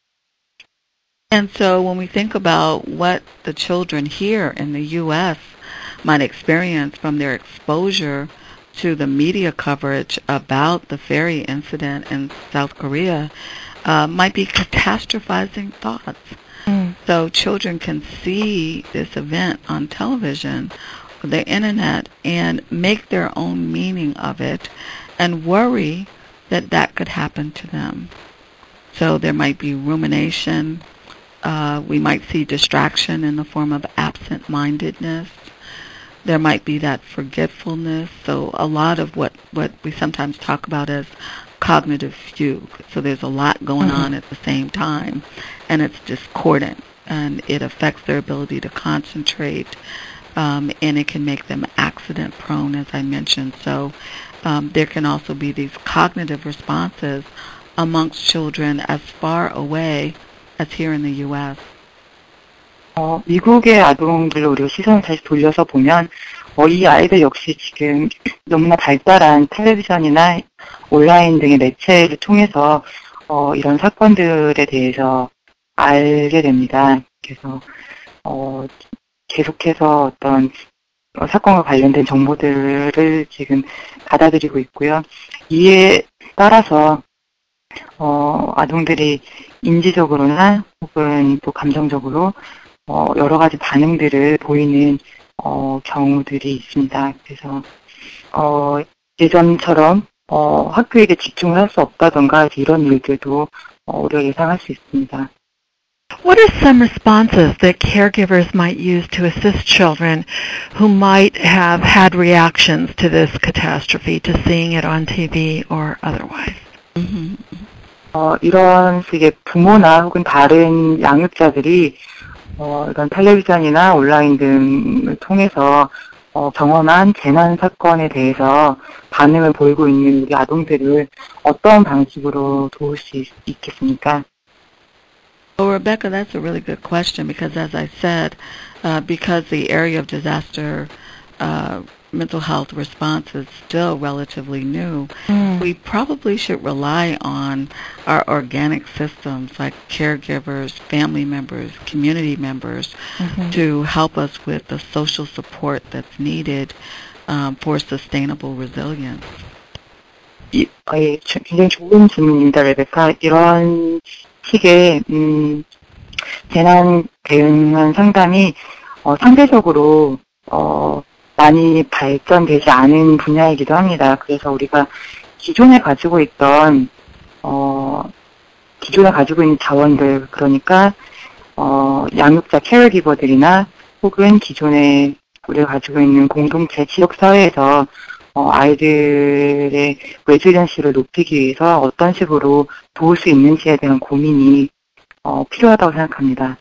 [SPEAKER 2] And so when we think about what the children here in the U S might experience from their exposure to the media coverage about the ferry incident in South Korea, uh, might be catastrophizing thoughts.
[SPEAKER 1] Mm.
[SPEAKER 2] So children can see this event on television the internet and make their own meaning of it and worry that that could happen to them. So there might be rumination. Uh, we might see distraction in the form of absent-mindedness. There might be that forgetfulness. So a lot of what, what we sometimes talk about as cognitive fugue. So there's a lot going mm-hmm. on at the same time, and it's discordant, and it affects their ability to concentrate, um, and it can make them accident-prone, as I mentioned. So um, there can also be these cognitive responses amongst children as far away as here in the U S.
[SPEAKER 3] 어, 미국의 아동들로 우리가 시선을 다시 돌려서 보면 어, 이 아이들 역시 지금 너무나 발달한 텔레비전이나 온라인 등의 매체를 통해서 어, 이런 사건들에 대해서 알게 됩니다. 그래서 어, 계속해서 어떤 어, 사건과 관련된 정보들을 지금 받아들이고 있고요. 이에 따라서 어, 아동들이 인지적으로나 혹은 또 감정적으로 어, 여러 가지 반응들을 보이는 어, 경우들이 있습니다. 그래서 어, 예전처럼 어, 학교에게 집중을 할 수 없다던가 이런 일들도 어, 우리가 예상할 수 있습니다.
[SPEAKER 1] What are some responses that caregivers might use to assist children who might have had reactions to this catastrophe, to seeing it on T V or otherwise?
[SPEAKER 2] Mm-hmm.
[SPEAKER 3] 어, 이런 식의 부모나 혹은 다른 양육자들이 어, 이런 텔레비전이나 온라인 등을 통해서 어, 경험한 재난 사건에 대해서 반응을 보이고 있는 우리 아동들을 어떤 방식으로 도울 수 있, 있겠습니까?
[SPEAKER 2] Well, Rebecca, that's a really good question because, as I said, uh, because the area of disaster uh, mental health response is still relatively new, mm. we probably should rely on our organic systems like caregivers, family members, community members mm-hmm. to help us with the social support that's needed um, for sustainable resilience.
[SPEAKER 3] 이, 예, 굉장히 좋은 질문입니다, 레베카. 이런 식의 음, 재난 대응한 상담이 어, 상대적으로 어, 많이 발전되지 않은 분야이기도 합니다. 그래서 우리가 기존에 가지고 있던 어, 기존에 가지고 있는 자원들, 그러니까 어, 양육자 케어기버들이나 혹은 기존에 우리가 가지고 있는 공동체 지역사회에서 어, 아이들의 레질리언시를 높이기 위해서 어떤 식으로 도울 수 있는지에 대한 고민이 어, 필요하다고 생각합니다.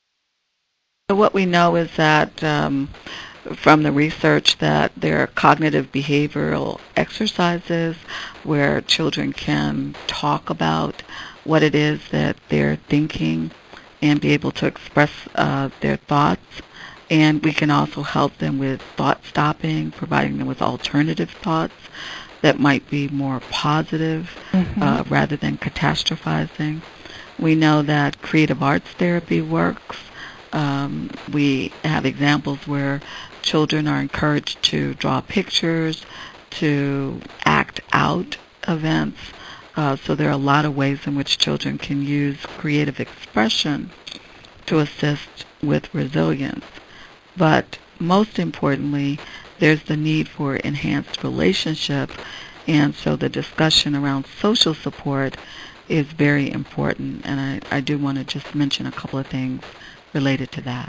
[SPEAKER 2] So what we know is that um, from the research that there are cognitive behavioral exercises where children can talk about what it is that they're thinking and be able to express uh, their thoughts. And we can also help them with thought stopping, providing them with alternative thoughts that might be more positive mm-hmm. uh, rather than catastrophizing. We know that creative arts therapy works. Um, we have examples where children are encouraged to draw pictures, to act out events. Uh, so there are a lot of ways in which children can use creative expression to assist with resilience. But most importantly, there's the need for enhanced relationship, and so the discussion around social support is very important, and I, I do want to just mention a couple of things related to that.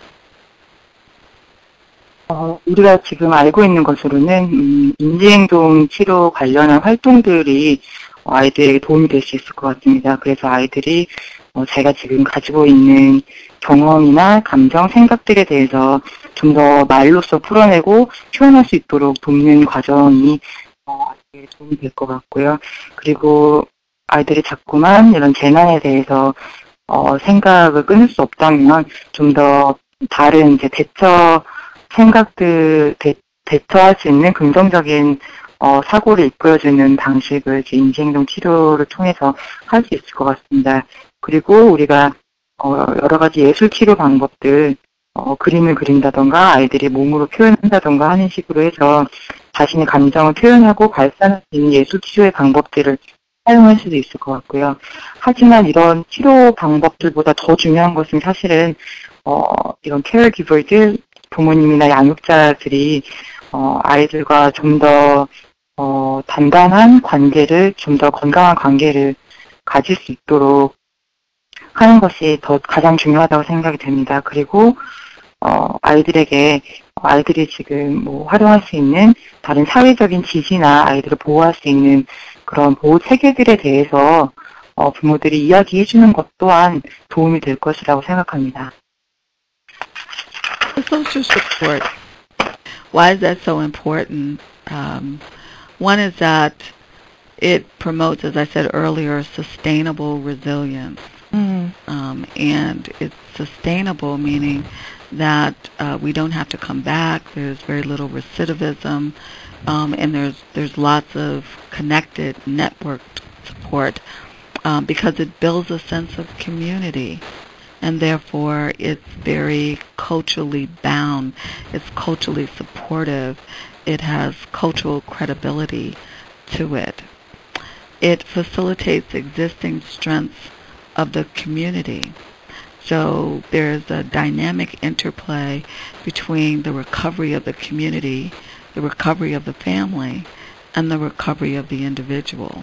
[SPEAKER 3] 어, 우리가 지금 알고 있는 것으로는 음, 인지행동 치료 관련한 활동들이 어, 아이들에게 도움이 될 수 있을 것 같습니다. 그래서 아이들이 어, 자기가 지금 가지고 있는 경험이나 감정, 생각들에 대해서 좀 더 말로써 풀어내고 표현할 수 있도록 돕는 과정이 어, 아이들에게 도움이 될 것 같고요. 그리고 아이들이 자꾸만 이런 재난에 대해서 어, 생각을 끊을 수 없다면 좀 더 다른 이제 대처 생각들, 대, 대처할 수 있는 긍정적인 어, 사고를 이끌어주는 방식을 이제 인지행동 치료를 통해서 할 수 있을 것 같습니다. 그리고 우리가 어, 여러 가지 예술 치료 방법들, 어, 그림을 그린다던가 아이들이 몸으로 표현한다던가 하는 식으로 해서 자신의 감정을 표현하고 발산할 수 있는 예술 치료의 방법들을 사용할 수도 있을 것 같고요. 하지만 이런 치료 방법들보다 더 중요한 것은 사실은 어, 이런 케어기버들, 부모님이나 양육자들이 어, 아이들과 좀 더 어, 단단한 관계를, 좀 더 건강한 관계를 가질 수 있도록 하는 것이 더 가장 중요하다고 생각이 됩니다. 그리고 어, 아이들에게 아이들이 지금 뭐 활용할 수 있는 다른 사회적인 지시나 아이들을 보호할 수 있는 그런 보호 체계들에 대해서 어, 부모들이 이야기해 주는 것 또한 도움이 될 것이라고 생각합니다.
[SPEAKER 2] Social support. Why is that so important? Um, one is that it promotes, as I said earlier, sustainable resilience.
[SPEAKER 1] Mm.
[SPEAKER 2] Um, and it's sustainable, meaning that uh, we don't have to come back. There's very little recidivism, um, and there's there's lots of connected, networked support um, because it builds a sense of community, and therefore it's very culturally bound. It's culturally supportive. It has cultural credibility to it. It facilitates existing strengths of the community. So there's a dynamic interplay between the recovery of the community, the recovery of the family, and the recovery of the individual.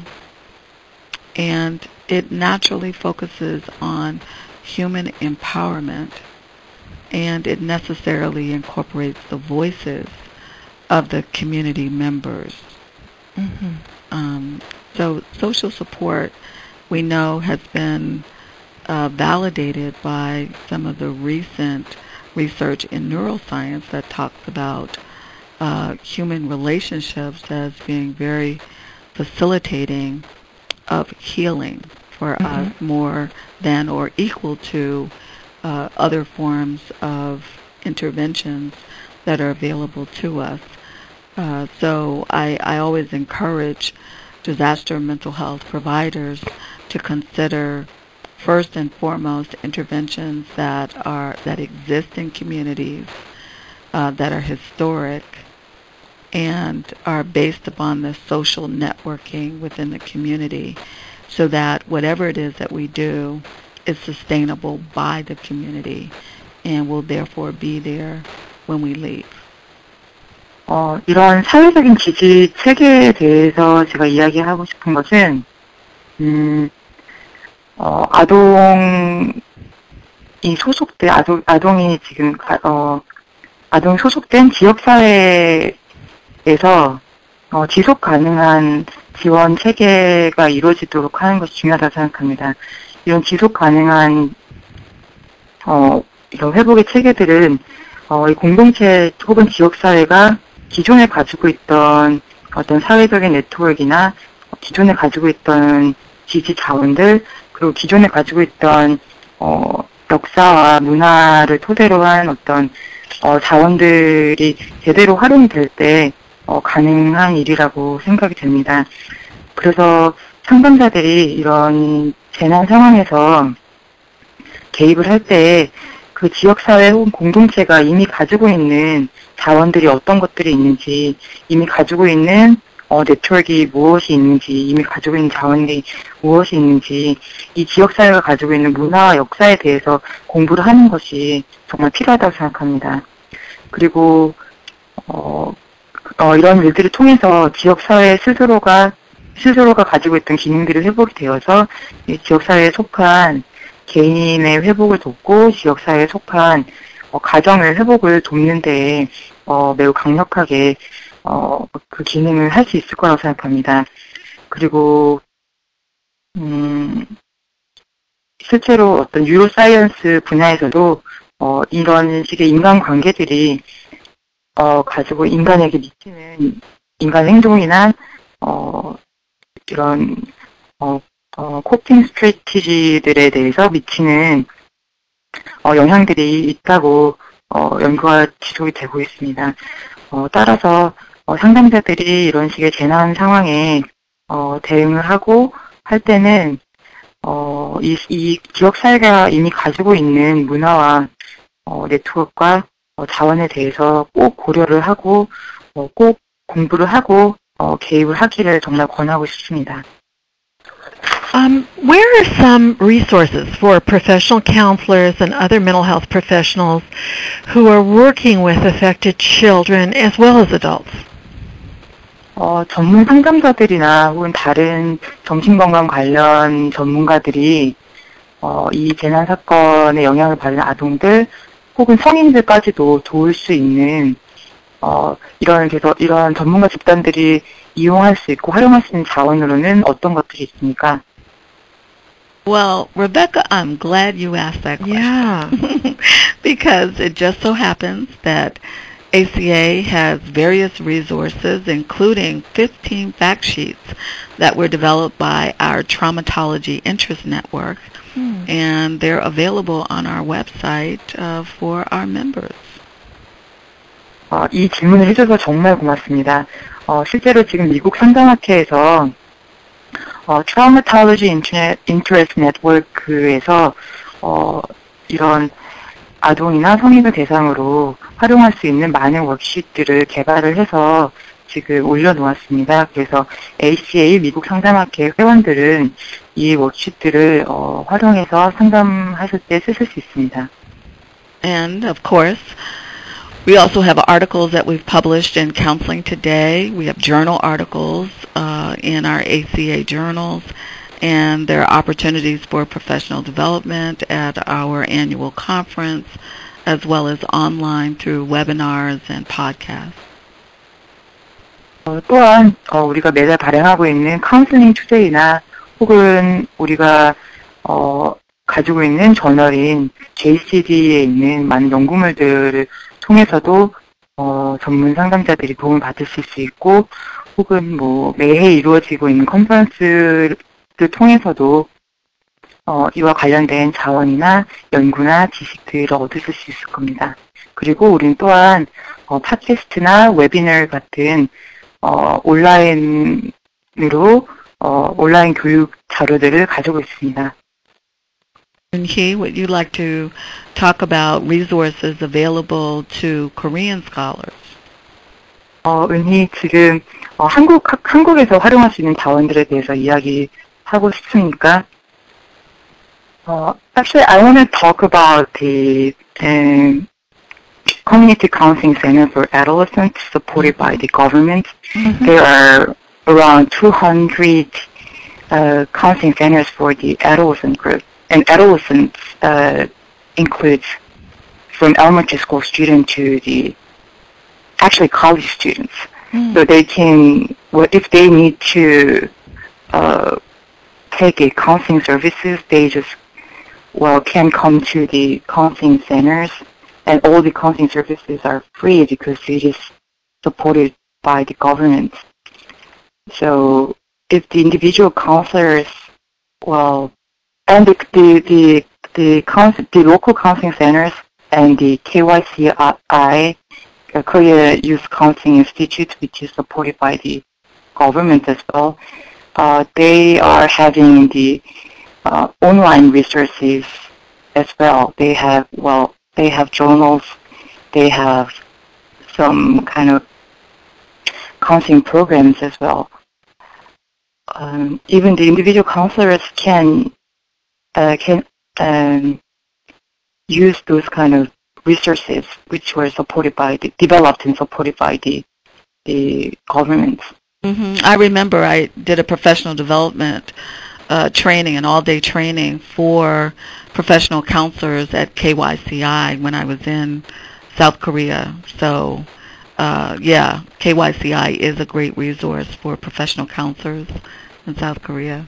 [SPEAKER 2] And it naturally focuses on human empowerment, and it necessarily incorporates the voices of the community members.
[SPEAKER 1] Mm-hmm.
[SPEAKER 2] Um, so social support, we know, has been uh, validated by some of the recent research in neuroscience that talks about uh, human relationships as being very facilitating of healing for
[SPEAKER 1] Mm-hmm.
[SPEAKER 2] us, more than or equal to uh, other forms of interventions that are available to us. Uh, so I, I always encourage disaster mental health providers to consider first and foremost interventions that are that exist in communities uh, that are historic and are based upon the social networking within the community, so that whatever it is that we do is sustainable by the community and will therefore be there when we leave.
[SPEAKER 3] 어, 이런 사회적인 지지 체계에 대해서 제가 이야기하고 싶은 것은, 음, 어, 아동이 소속된, 아동, 아동이 지금, 어, 아동이 소속된 지역사회에서, 어, 지속 가능한 지원 체계가 이루어지도록 하는 것이 중요하다고 생각합니다. 이런 지속 가능한, 어, 이런 회복의 체계들은, 어, 이 공동체 혹은 지역사회가 기존에 가지고 있던 어떤 사회적인 네트워크나 기존에 가지고 있던 지지 자원들, 그리고 기존에 가지고 있던 어, 역사와 문화를 토대로 한 어떤 어, 자원들이 제대로 활용이 될 때 어, 가능한 일이라고 생각이 됩니다. 그래서 상담자들이 이런 재난 상황에서 개입을 할 때 그 지역사회 혹은 공동체가 이미 가지고 있는 자원들이 어떤 것들이 있는지, 이미 가지고 있는 어, 네트워크가 무엇이 있는지, 이미 가지고 있는 자원이 무엇이 있는지, 이 지역사회가 가지고 있는 문화와 역사에 대해서 공부를 하는 것이 정말 필요하다고 생각합니다. 그리고 어, 어, 이런 일들을 통해서 지역사회 스스로가 스스로가 가지고 있던 기능들이 회복이 되어서 이 지역사회에 속한 개인의 회복을 돕고 지역사회에 속한 어, 가정의 회복을 돕는 데에 어, 매우 강력하게 어, 그 기능을 할 수 있을 거라고 생각합니다. 그리고 음, 실제로 어떤 뉴로사이언스 분야에서도 어, 이런 식의 인간관계들이 어, 가지고 인간에게 미치는 인간 행동이나 어, 이런 어, 어, 코핑 스트래티지들에 대해서 미치는 어, 영향들이 있다고 어, 연구가 지속이 되고 있습니다. 어, 따라서 어, 상담자들이 이런 식의 재난 상황에 어, 대응을 하고 할 때는 어, 이, 이 지역사회가 이미 가지고 있는 문화와 어, 네트워크와 어, 자원에 대해서 꼭 고려를 하고 어, 꼭 공부를 하고 어, 개입을 하기를 정말 권하고 싶습니다.
[SPEAKER 1] Um, where are some resources for professional counselors and other mental health professionals who are working with affected children as well as adults?
[SPEAKER 3] 어, 전문 상담사들이나 혹은 다른 정신건강 관련 전문가들이 어, 이 재난 사건에 영향을 받은 아동들 혹은 성인들까지도 도울 수 있는 어, 이런 그래서 이런 전문가 집단들이 이용할 수 있고 활용할 수 있는 자원으로는 어떤 것들이 있습니까?
[SPEAKER 2] Well, Rebecca, I'm glad you asked that question.
[SPEAKER 1] Yeah.
[SPEAKER 2] Because it just so happens that A C A has various resources, including fifteen fact sheets that were developed by our Traumatology Interest Network, hmm. and they're available on our website uh, for our members.
[SPEAKER 3] 어, 이 질문을 해줘서 정말 고맙습니다. 어, 실제로 지금 미국 상담학회에서 어, Traumatology Interest Network에서 어, 이런 아동이나 성인을 대상으로 활용할 수 있는 많은 워크시트를 개발을 해서 지금 올려놓았습니다. 그래서 A C A 미국 상담학회 회원들은 이 워크시트를 어, 활용해서 상담하실 때 쓰실 수 있습니다.
[SPEAKER 2] And of course, we also have articles that we've published in Counseling Today. We have journal articles uh, in our A C A journals, and there are opportunities for professional development at our annual conference, as well as online through webinars and podcasts.
[SPEAKER 3] 어, 또한 어, 우리가 매달 발행하고 있는 카운슬링 투데이나 혹은 우리가 어, 가지고 있는 저널인 J C D에 있는 많은 연구물들을 통해서도 어, 전문 상담자들이 도움을 받으실 수 있고 혹은 뭐 매해 이루어지고 있는 컨퍼런스를 통해서도 어, 이와 관련된 자원이나 연구나 지식들을 얻으실 수 있을 겁니다. 그리고 우린 또한 어, 팟캐스트나 웨비너 같은 어, 온라인으로 어, 온라인 교육 자료들을 가지고 있습니다.
[SPEAKER 2] Eun-hee, would you like to talk about resources available to Korean scholars?
[SPEAKER 3] 어, 은희 지금 어, 한국 한국에서 활용할 수 있는 자원들에 대해서 이야기하고 싶으니까. Uh, actually, I want to talk about the um, community counseling center for adolescents supported by the government. Mm-hmm. There are around two hundred uh, counseling centers for the adolescent group, and adolescents uh, includes from elementary school students to the actually college students. Mm. So they can, well, if they need to uh, take a counseling services, they just well, can come to the counseling centers, and all the counseling services are free because it is supported by the government. So if the individual counselors, well, and the the the the, counsel, the local counseling centers and the K Y C I, uh, Korea Youth Counseling Institute, which is supported by the government as well, uh, they are having the Uh, online resources as well. They have, well, they have journals, they have some kind of counseling programs as well. Um, even the individual counselors can uh, can um, use those kind of resources which were supported by the, developed and supported by the the government.
[SPEAKER 2] Mm-hmm. I remember I did a professional development Uh, training, an all-day training for professional counselors at K Y C I when I was in South Korea. So, uh, yeah, K Y C I is a great resource for professional counselors in South Korea.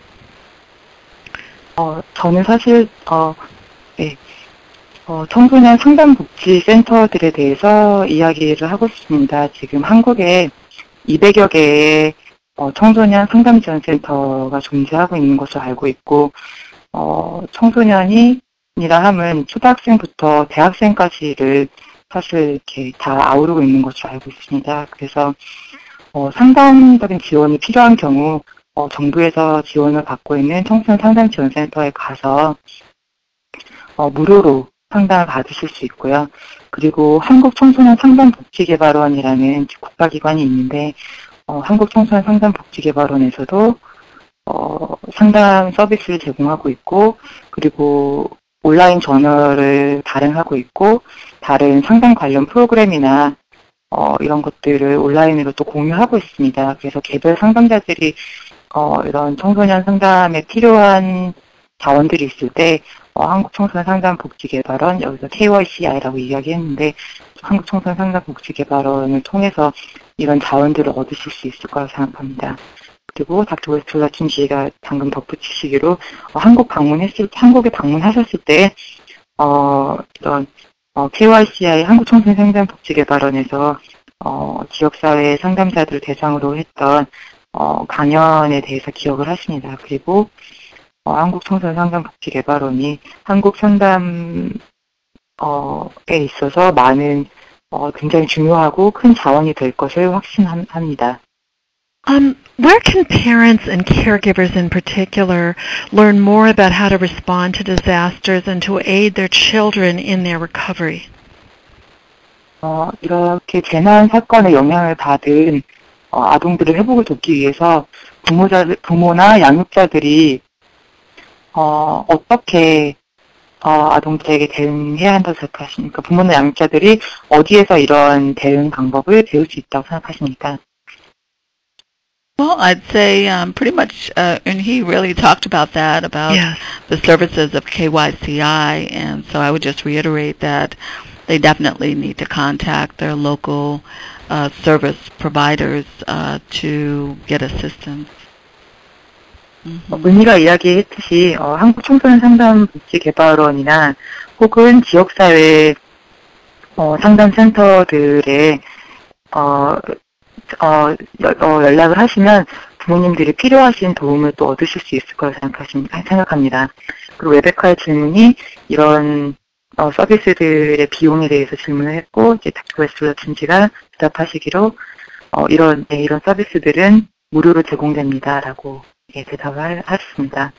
[SPEAKER 3] 어, 저는 사실 어, 네, 어, 청소년 상담복지센터들에 대해서 이야기를 하고 싶습니다. 지금 한국에 이백여 개의 어, 청소년 상담지원센터가 존재하고 있는 것으로 알고 있고, 어, 청소년이라 함은 초등학생부터 대학생까지를 사실 이렇게 다 아우르고 있는 것으로 알고 있습니다. 그래서 어, 상담적인 지원이 필요한 경우 어, 정부에서 지원을 받고 있는 청소년 상담지원센터에 가서 어, 무료로 상담을 받으실 수 있고요. 그리고 한국청소년상담복지개발원이라는 국가기관이 있는데 어, 한국청소년상담복지개발원에서도 어, 상담 서비스를 제공하고 있고, 그리고 온라인 저널을 발행하고 있고, 다른 상담 관련 프로그램이나 어, 이런 것들을 온라인으로 또 공유하고 있습니다. 그래서 개별 상담자들이 어, 이런 청소년 상담에 필요한 자원들이 있을 때 어, 한국청소년상담복지개발원, 여기서 케이와이씨아이라고 이야기했는데 한국청소년상담복지개발원을 통해서 이런 자원들을 얻으실 수 있을 거라고 생각합니다. 그리고 닥터 웨스툴라춘 씨가 방금 덧붙이시기로 어, 한국 방문했을 한국에 방문하셨을 때 어, 이런 어, 케이와이씨아이 한국청소년상담복지개발원에서 어, 지역사회 상담자들 대상으로 했던 어, 강연에 대해서 기억을 하십니다. 그리고 어, 한국청소년상담복지개발원이 한국 상담 어, 에 있어서 많은 어, 굉장히 중요하고 큰 자원이 될 것을 확신합니다.
[SPEAKER 1] Um, where can parents and caregivers in particular learn more about how to respond to disasters and to aid their children in their recovery?
[SPEAKER 3] 어, 이렇게 재난 사건에 영향을 받은 어, 아동들의 회복을 돕기 위해서 부모자, 부모나 양육자들이 어, 어떻게 어, 아동들에게 대응해야 한다고 생각하십니까? 부모나 양육자들이 어디에서 이런 대응 방법을 배울 수 있다고 생각하십니까?
[SPEAKER 2] Well, I'd say um, pretty much, uh, and he really talked about that, about
[SPEAKER 1] Yes.
[SPEAKER 2] the services of K Y C I, and so I would just reiterate that they definitely need to contact their local uh, service providers uh, to get assistance.
[SPEAKER 3] 어, 은희가 이야기했듯이 어, 한국청소년상담복지개발원이나 혹은 지역사회 어, 상담센터들에 어, 어, 어, 연락을 하시면 부모님들이 필요하신 도움을 또 얻으실 수 있을 거라고 생각합니다. 그리고 레베카의 질문이 이런 어, 서비스들의 비용에 대해서 질문을 했고, 이제 닥터 웨스툴라춘지가 대답하시기로 어, 이런 네, 이런 서비스들은 무료로 제공됩니다라고 예, 대답을 하셨습니다.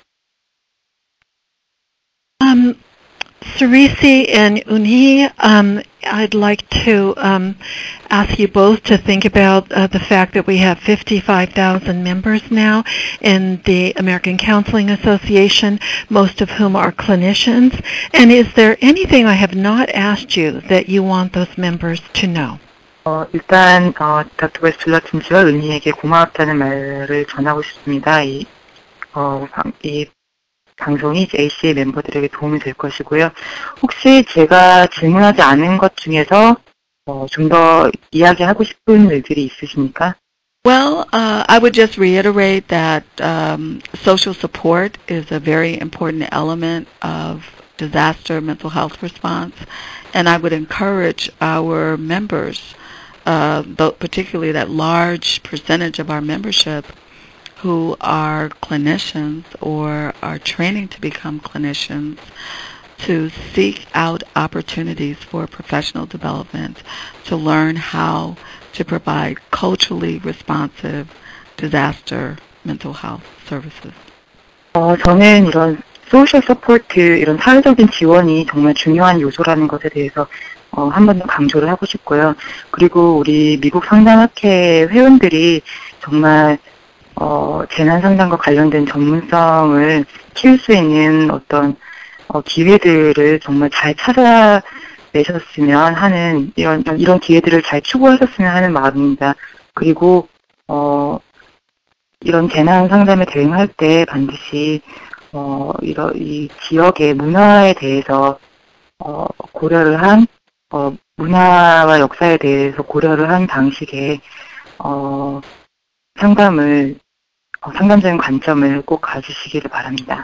[SPEAKER 1] Um, Sarisi and Unhi, um, I'd like to um, ask you both to think about uh, the fact that we have fifty-five thousand members now in the American Counseling Association, most of whom are clinicians. And is there anything I have not asked you that you want those members to know?
[SPEAKER 3] 어, 일단 어, 닥터 웨스툴라춘지와 은희에게 고맙다는 말을 전하고 싶습니다. 이, 어, 이 방송이 에이씨에이 멤버들에게 도움이 될 것이고요. 혹시 제가 질문하지 않은 것 중에서 어, 좀 더 이야기하고 싶은 일들이 있으십니까?
[SPEAKER 2] Well, uh, I would just reiterate that um, social support is a very important element of disaster mental health response, and I would encourage our members, uh, particularly that large percentage of our membership who are clinicians or are training to become clinicians, to seek out opportunities for professional development, to learn how to provide culturally responsive disaster mental health services.
[SPEAKER 3] 어, 저는 이런 소셜 서포트, 이런 사회적인 지원이 정말 중요한 요소라는 것에 대해서 어, 한 번 더 강조를 하고 싶고요. 그리고 우리 미국 상담학회 회원들이 정말 어, 재난상담과 관련된 전문성을 키울 수 있는 어떤 어, 기회들을 정말 잘 찾아내셨으면 하는 이런 이런 기회들을 잘 추구하셨으면 하는 마음입니다. 그리고 어, 이런 재난 상담에 대응할 때 반드시 어, 이런 이 지역의 문화에 대해서 어, 고려를 한 어, 문화와 역사에 대해서 고려를 한 방식의 어, 상담을 어, 상담적인 관점을 꼭 가지시기를 바랍니다.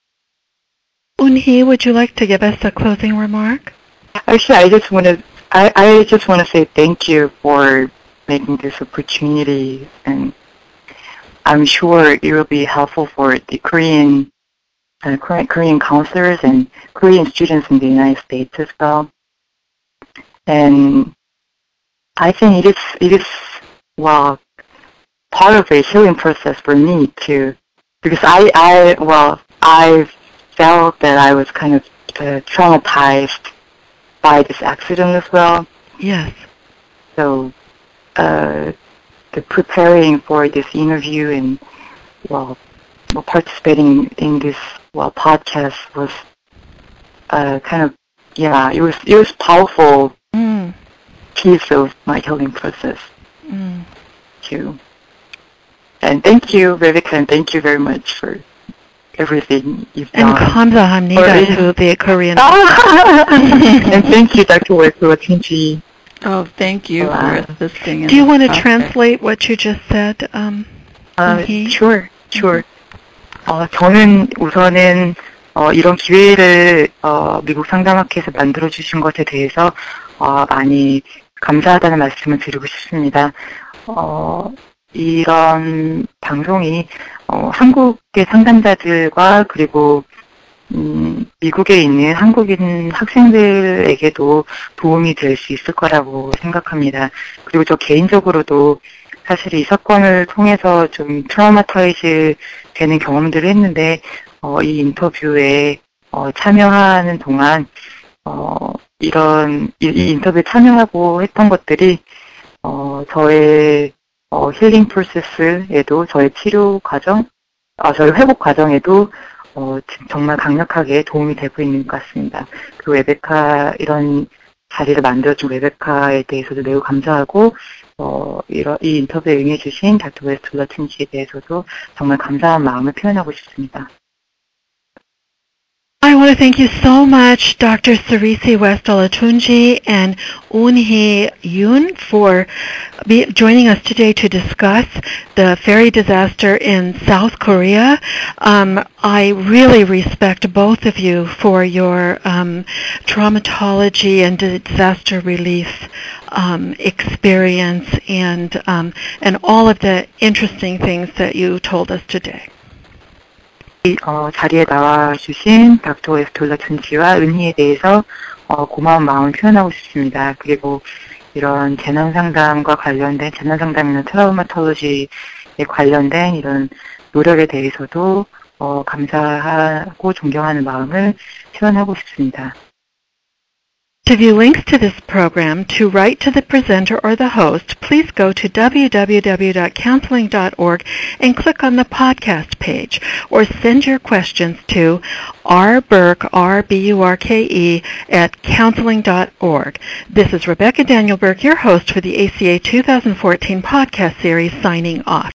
[SPEAKER 1] Unhi, would you like to give us a closing remark?
[SPEAKER 3] Actually, I just want to I, I just want to say thank you for making this opportunity, and I'm sure it will be helpful for the Korean uh, Korean counselors and Korean students in the United States as well. And I think it is it is well part of a healing process for me too, because I I well I felt that I was kind of uh, traumatized by this accident as well.
[SPEAKER 1] Yes.
[SPEAKER 3] So uh, the preparing for this interview and well well, participating in this well podcast was uh, kind of yeah, it was it was powerful
[SPEAKER 1] Mm.
[SPEAKER 3] piece of my healing process
[SPEAKER 1] Mm.
[SPEAKER 3] too. And thank you, Viveka, and thank you very much for everything you've
[SPEAKER 1] And
[SPEAKER 3] done.
[SPEAKER 1] 감사합니다 to the Korean.
[SPEAKER 3] And thank you, Doctor Westola-Tunji.
[SPEAKER 2] Oh, thank you
[SPEAKER 3] Wow.
[SPEAKER 2] for assisting. In
[SPEAKER 1] Do you
[SPEAKER 2] this
[SPEAKER 1] want to
[SPEAKER 2] process.
[SPEAKER 1] translate what you just said? Um,
[SPEAKER 3] Uh,
[SPEAKER 1] Eun-hee?
[SPEAKER 3] sure, sure. 어, 저는 우선은 어, 이런 기회를 어, 미국 상담학회에서 만들어주신 것에 대해서 어, 많이 감사하다는 말씀을 드리고 싶습니다. 어, 이런 방송이 어, 한국의 상담자들과 그리고 음, 미국에 있는 한국인 학생들에게도 도움이 될 수 있을 거라고 생각합니다. 그리고 저 개인적으로도 사실 이 사건을 통해서 좀 트라우마타이즈 되는 경험들을 했는데 어, 이 인터뷰에 어, 참여하는 동안 어, 이런 이, 이 인터뷰에 참여하고 했던 것들이 어, 저의 어, 힐링 프로세스에도 저의 치료 과정, 어, 저의 회복 과정에도 어, 정말 강력하게 도움이 되고 있는 것 같습니다. 그 레베카 이런 자리를 만들어준 레베카에 대해서도 매우 감사하고 어, 이런 이 인터뷰에 응해주신 닥터 웨스톨라-툰지에 대해서도 정말 감사한 마음을 표현하고 싶습니다.
[SPEAKER 1] I want to thank you so much, Doctor Sarisi Westola-Tunji and Eun-hee Yoon, for be, joining us today to discuss the ferry disaster in South Korea. Um, I really respect both of you for your um, traumatology and disaster relief um, experience and um, and all of the interesting things that you told us today.
[SPEAKER 3] 어, 자리에 나와주신 닥터 웨스톨라-툰지와 은희에 대해서 어, 고마운 마음을 표현하고 싶습니다. 그리고 이런 재난상담과 관련된 재난상담이나 트라우마톨로지에 관련된 이런 노력에 대해서도 어, 감사하고 존경하는 마음을 표현하고 싶습니다.
[SPEAKER 1] To view links to this program, to write to the presenter or the host, please go to w w w dot counseling dot org and click on the podcast page, or send your questions to r burke, R B U R K E, at counseling dot org. This is Rebecca Daniel Burke, your host for the A C A twenty fourteen podcast series, signing off.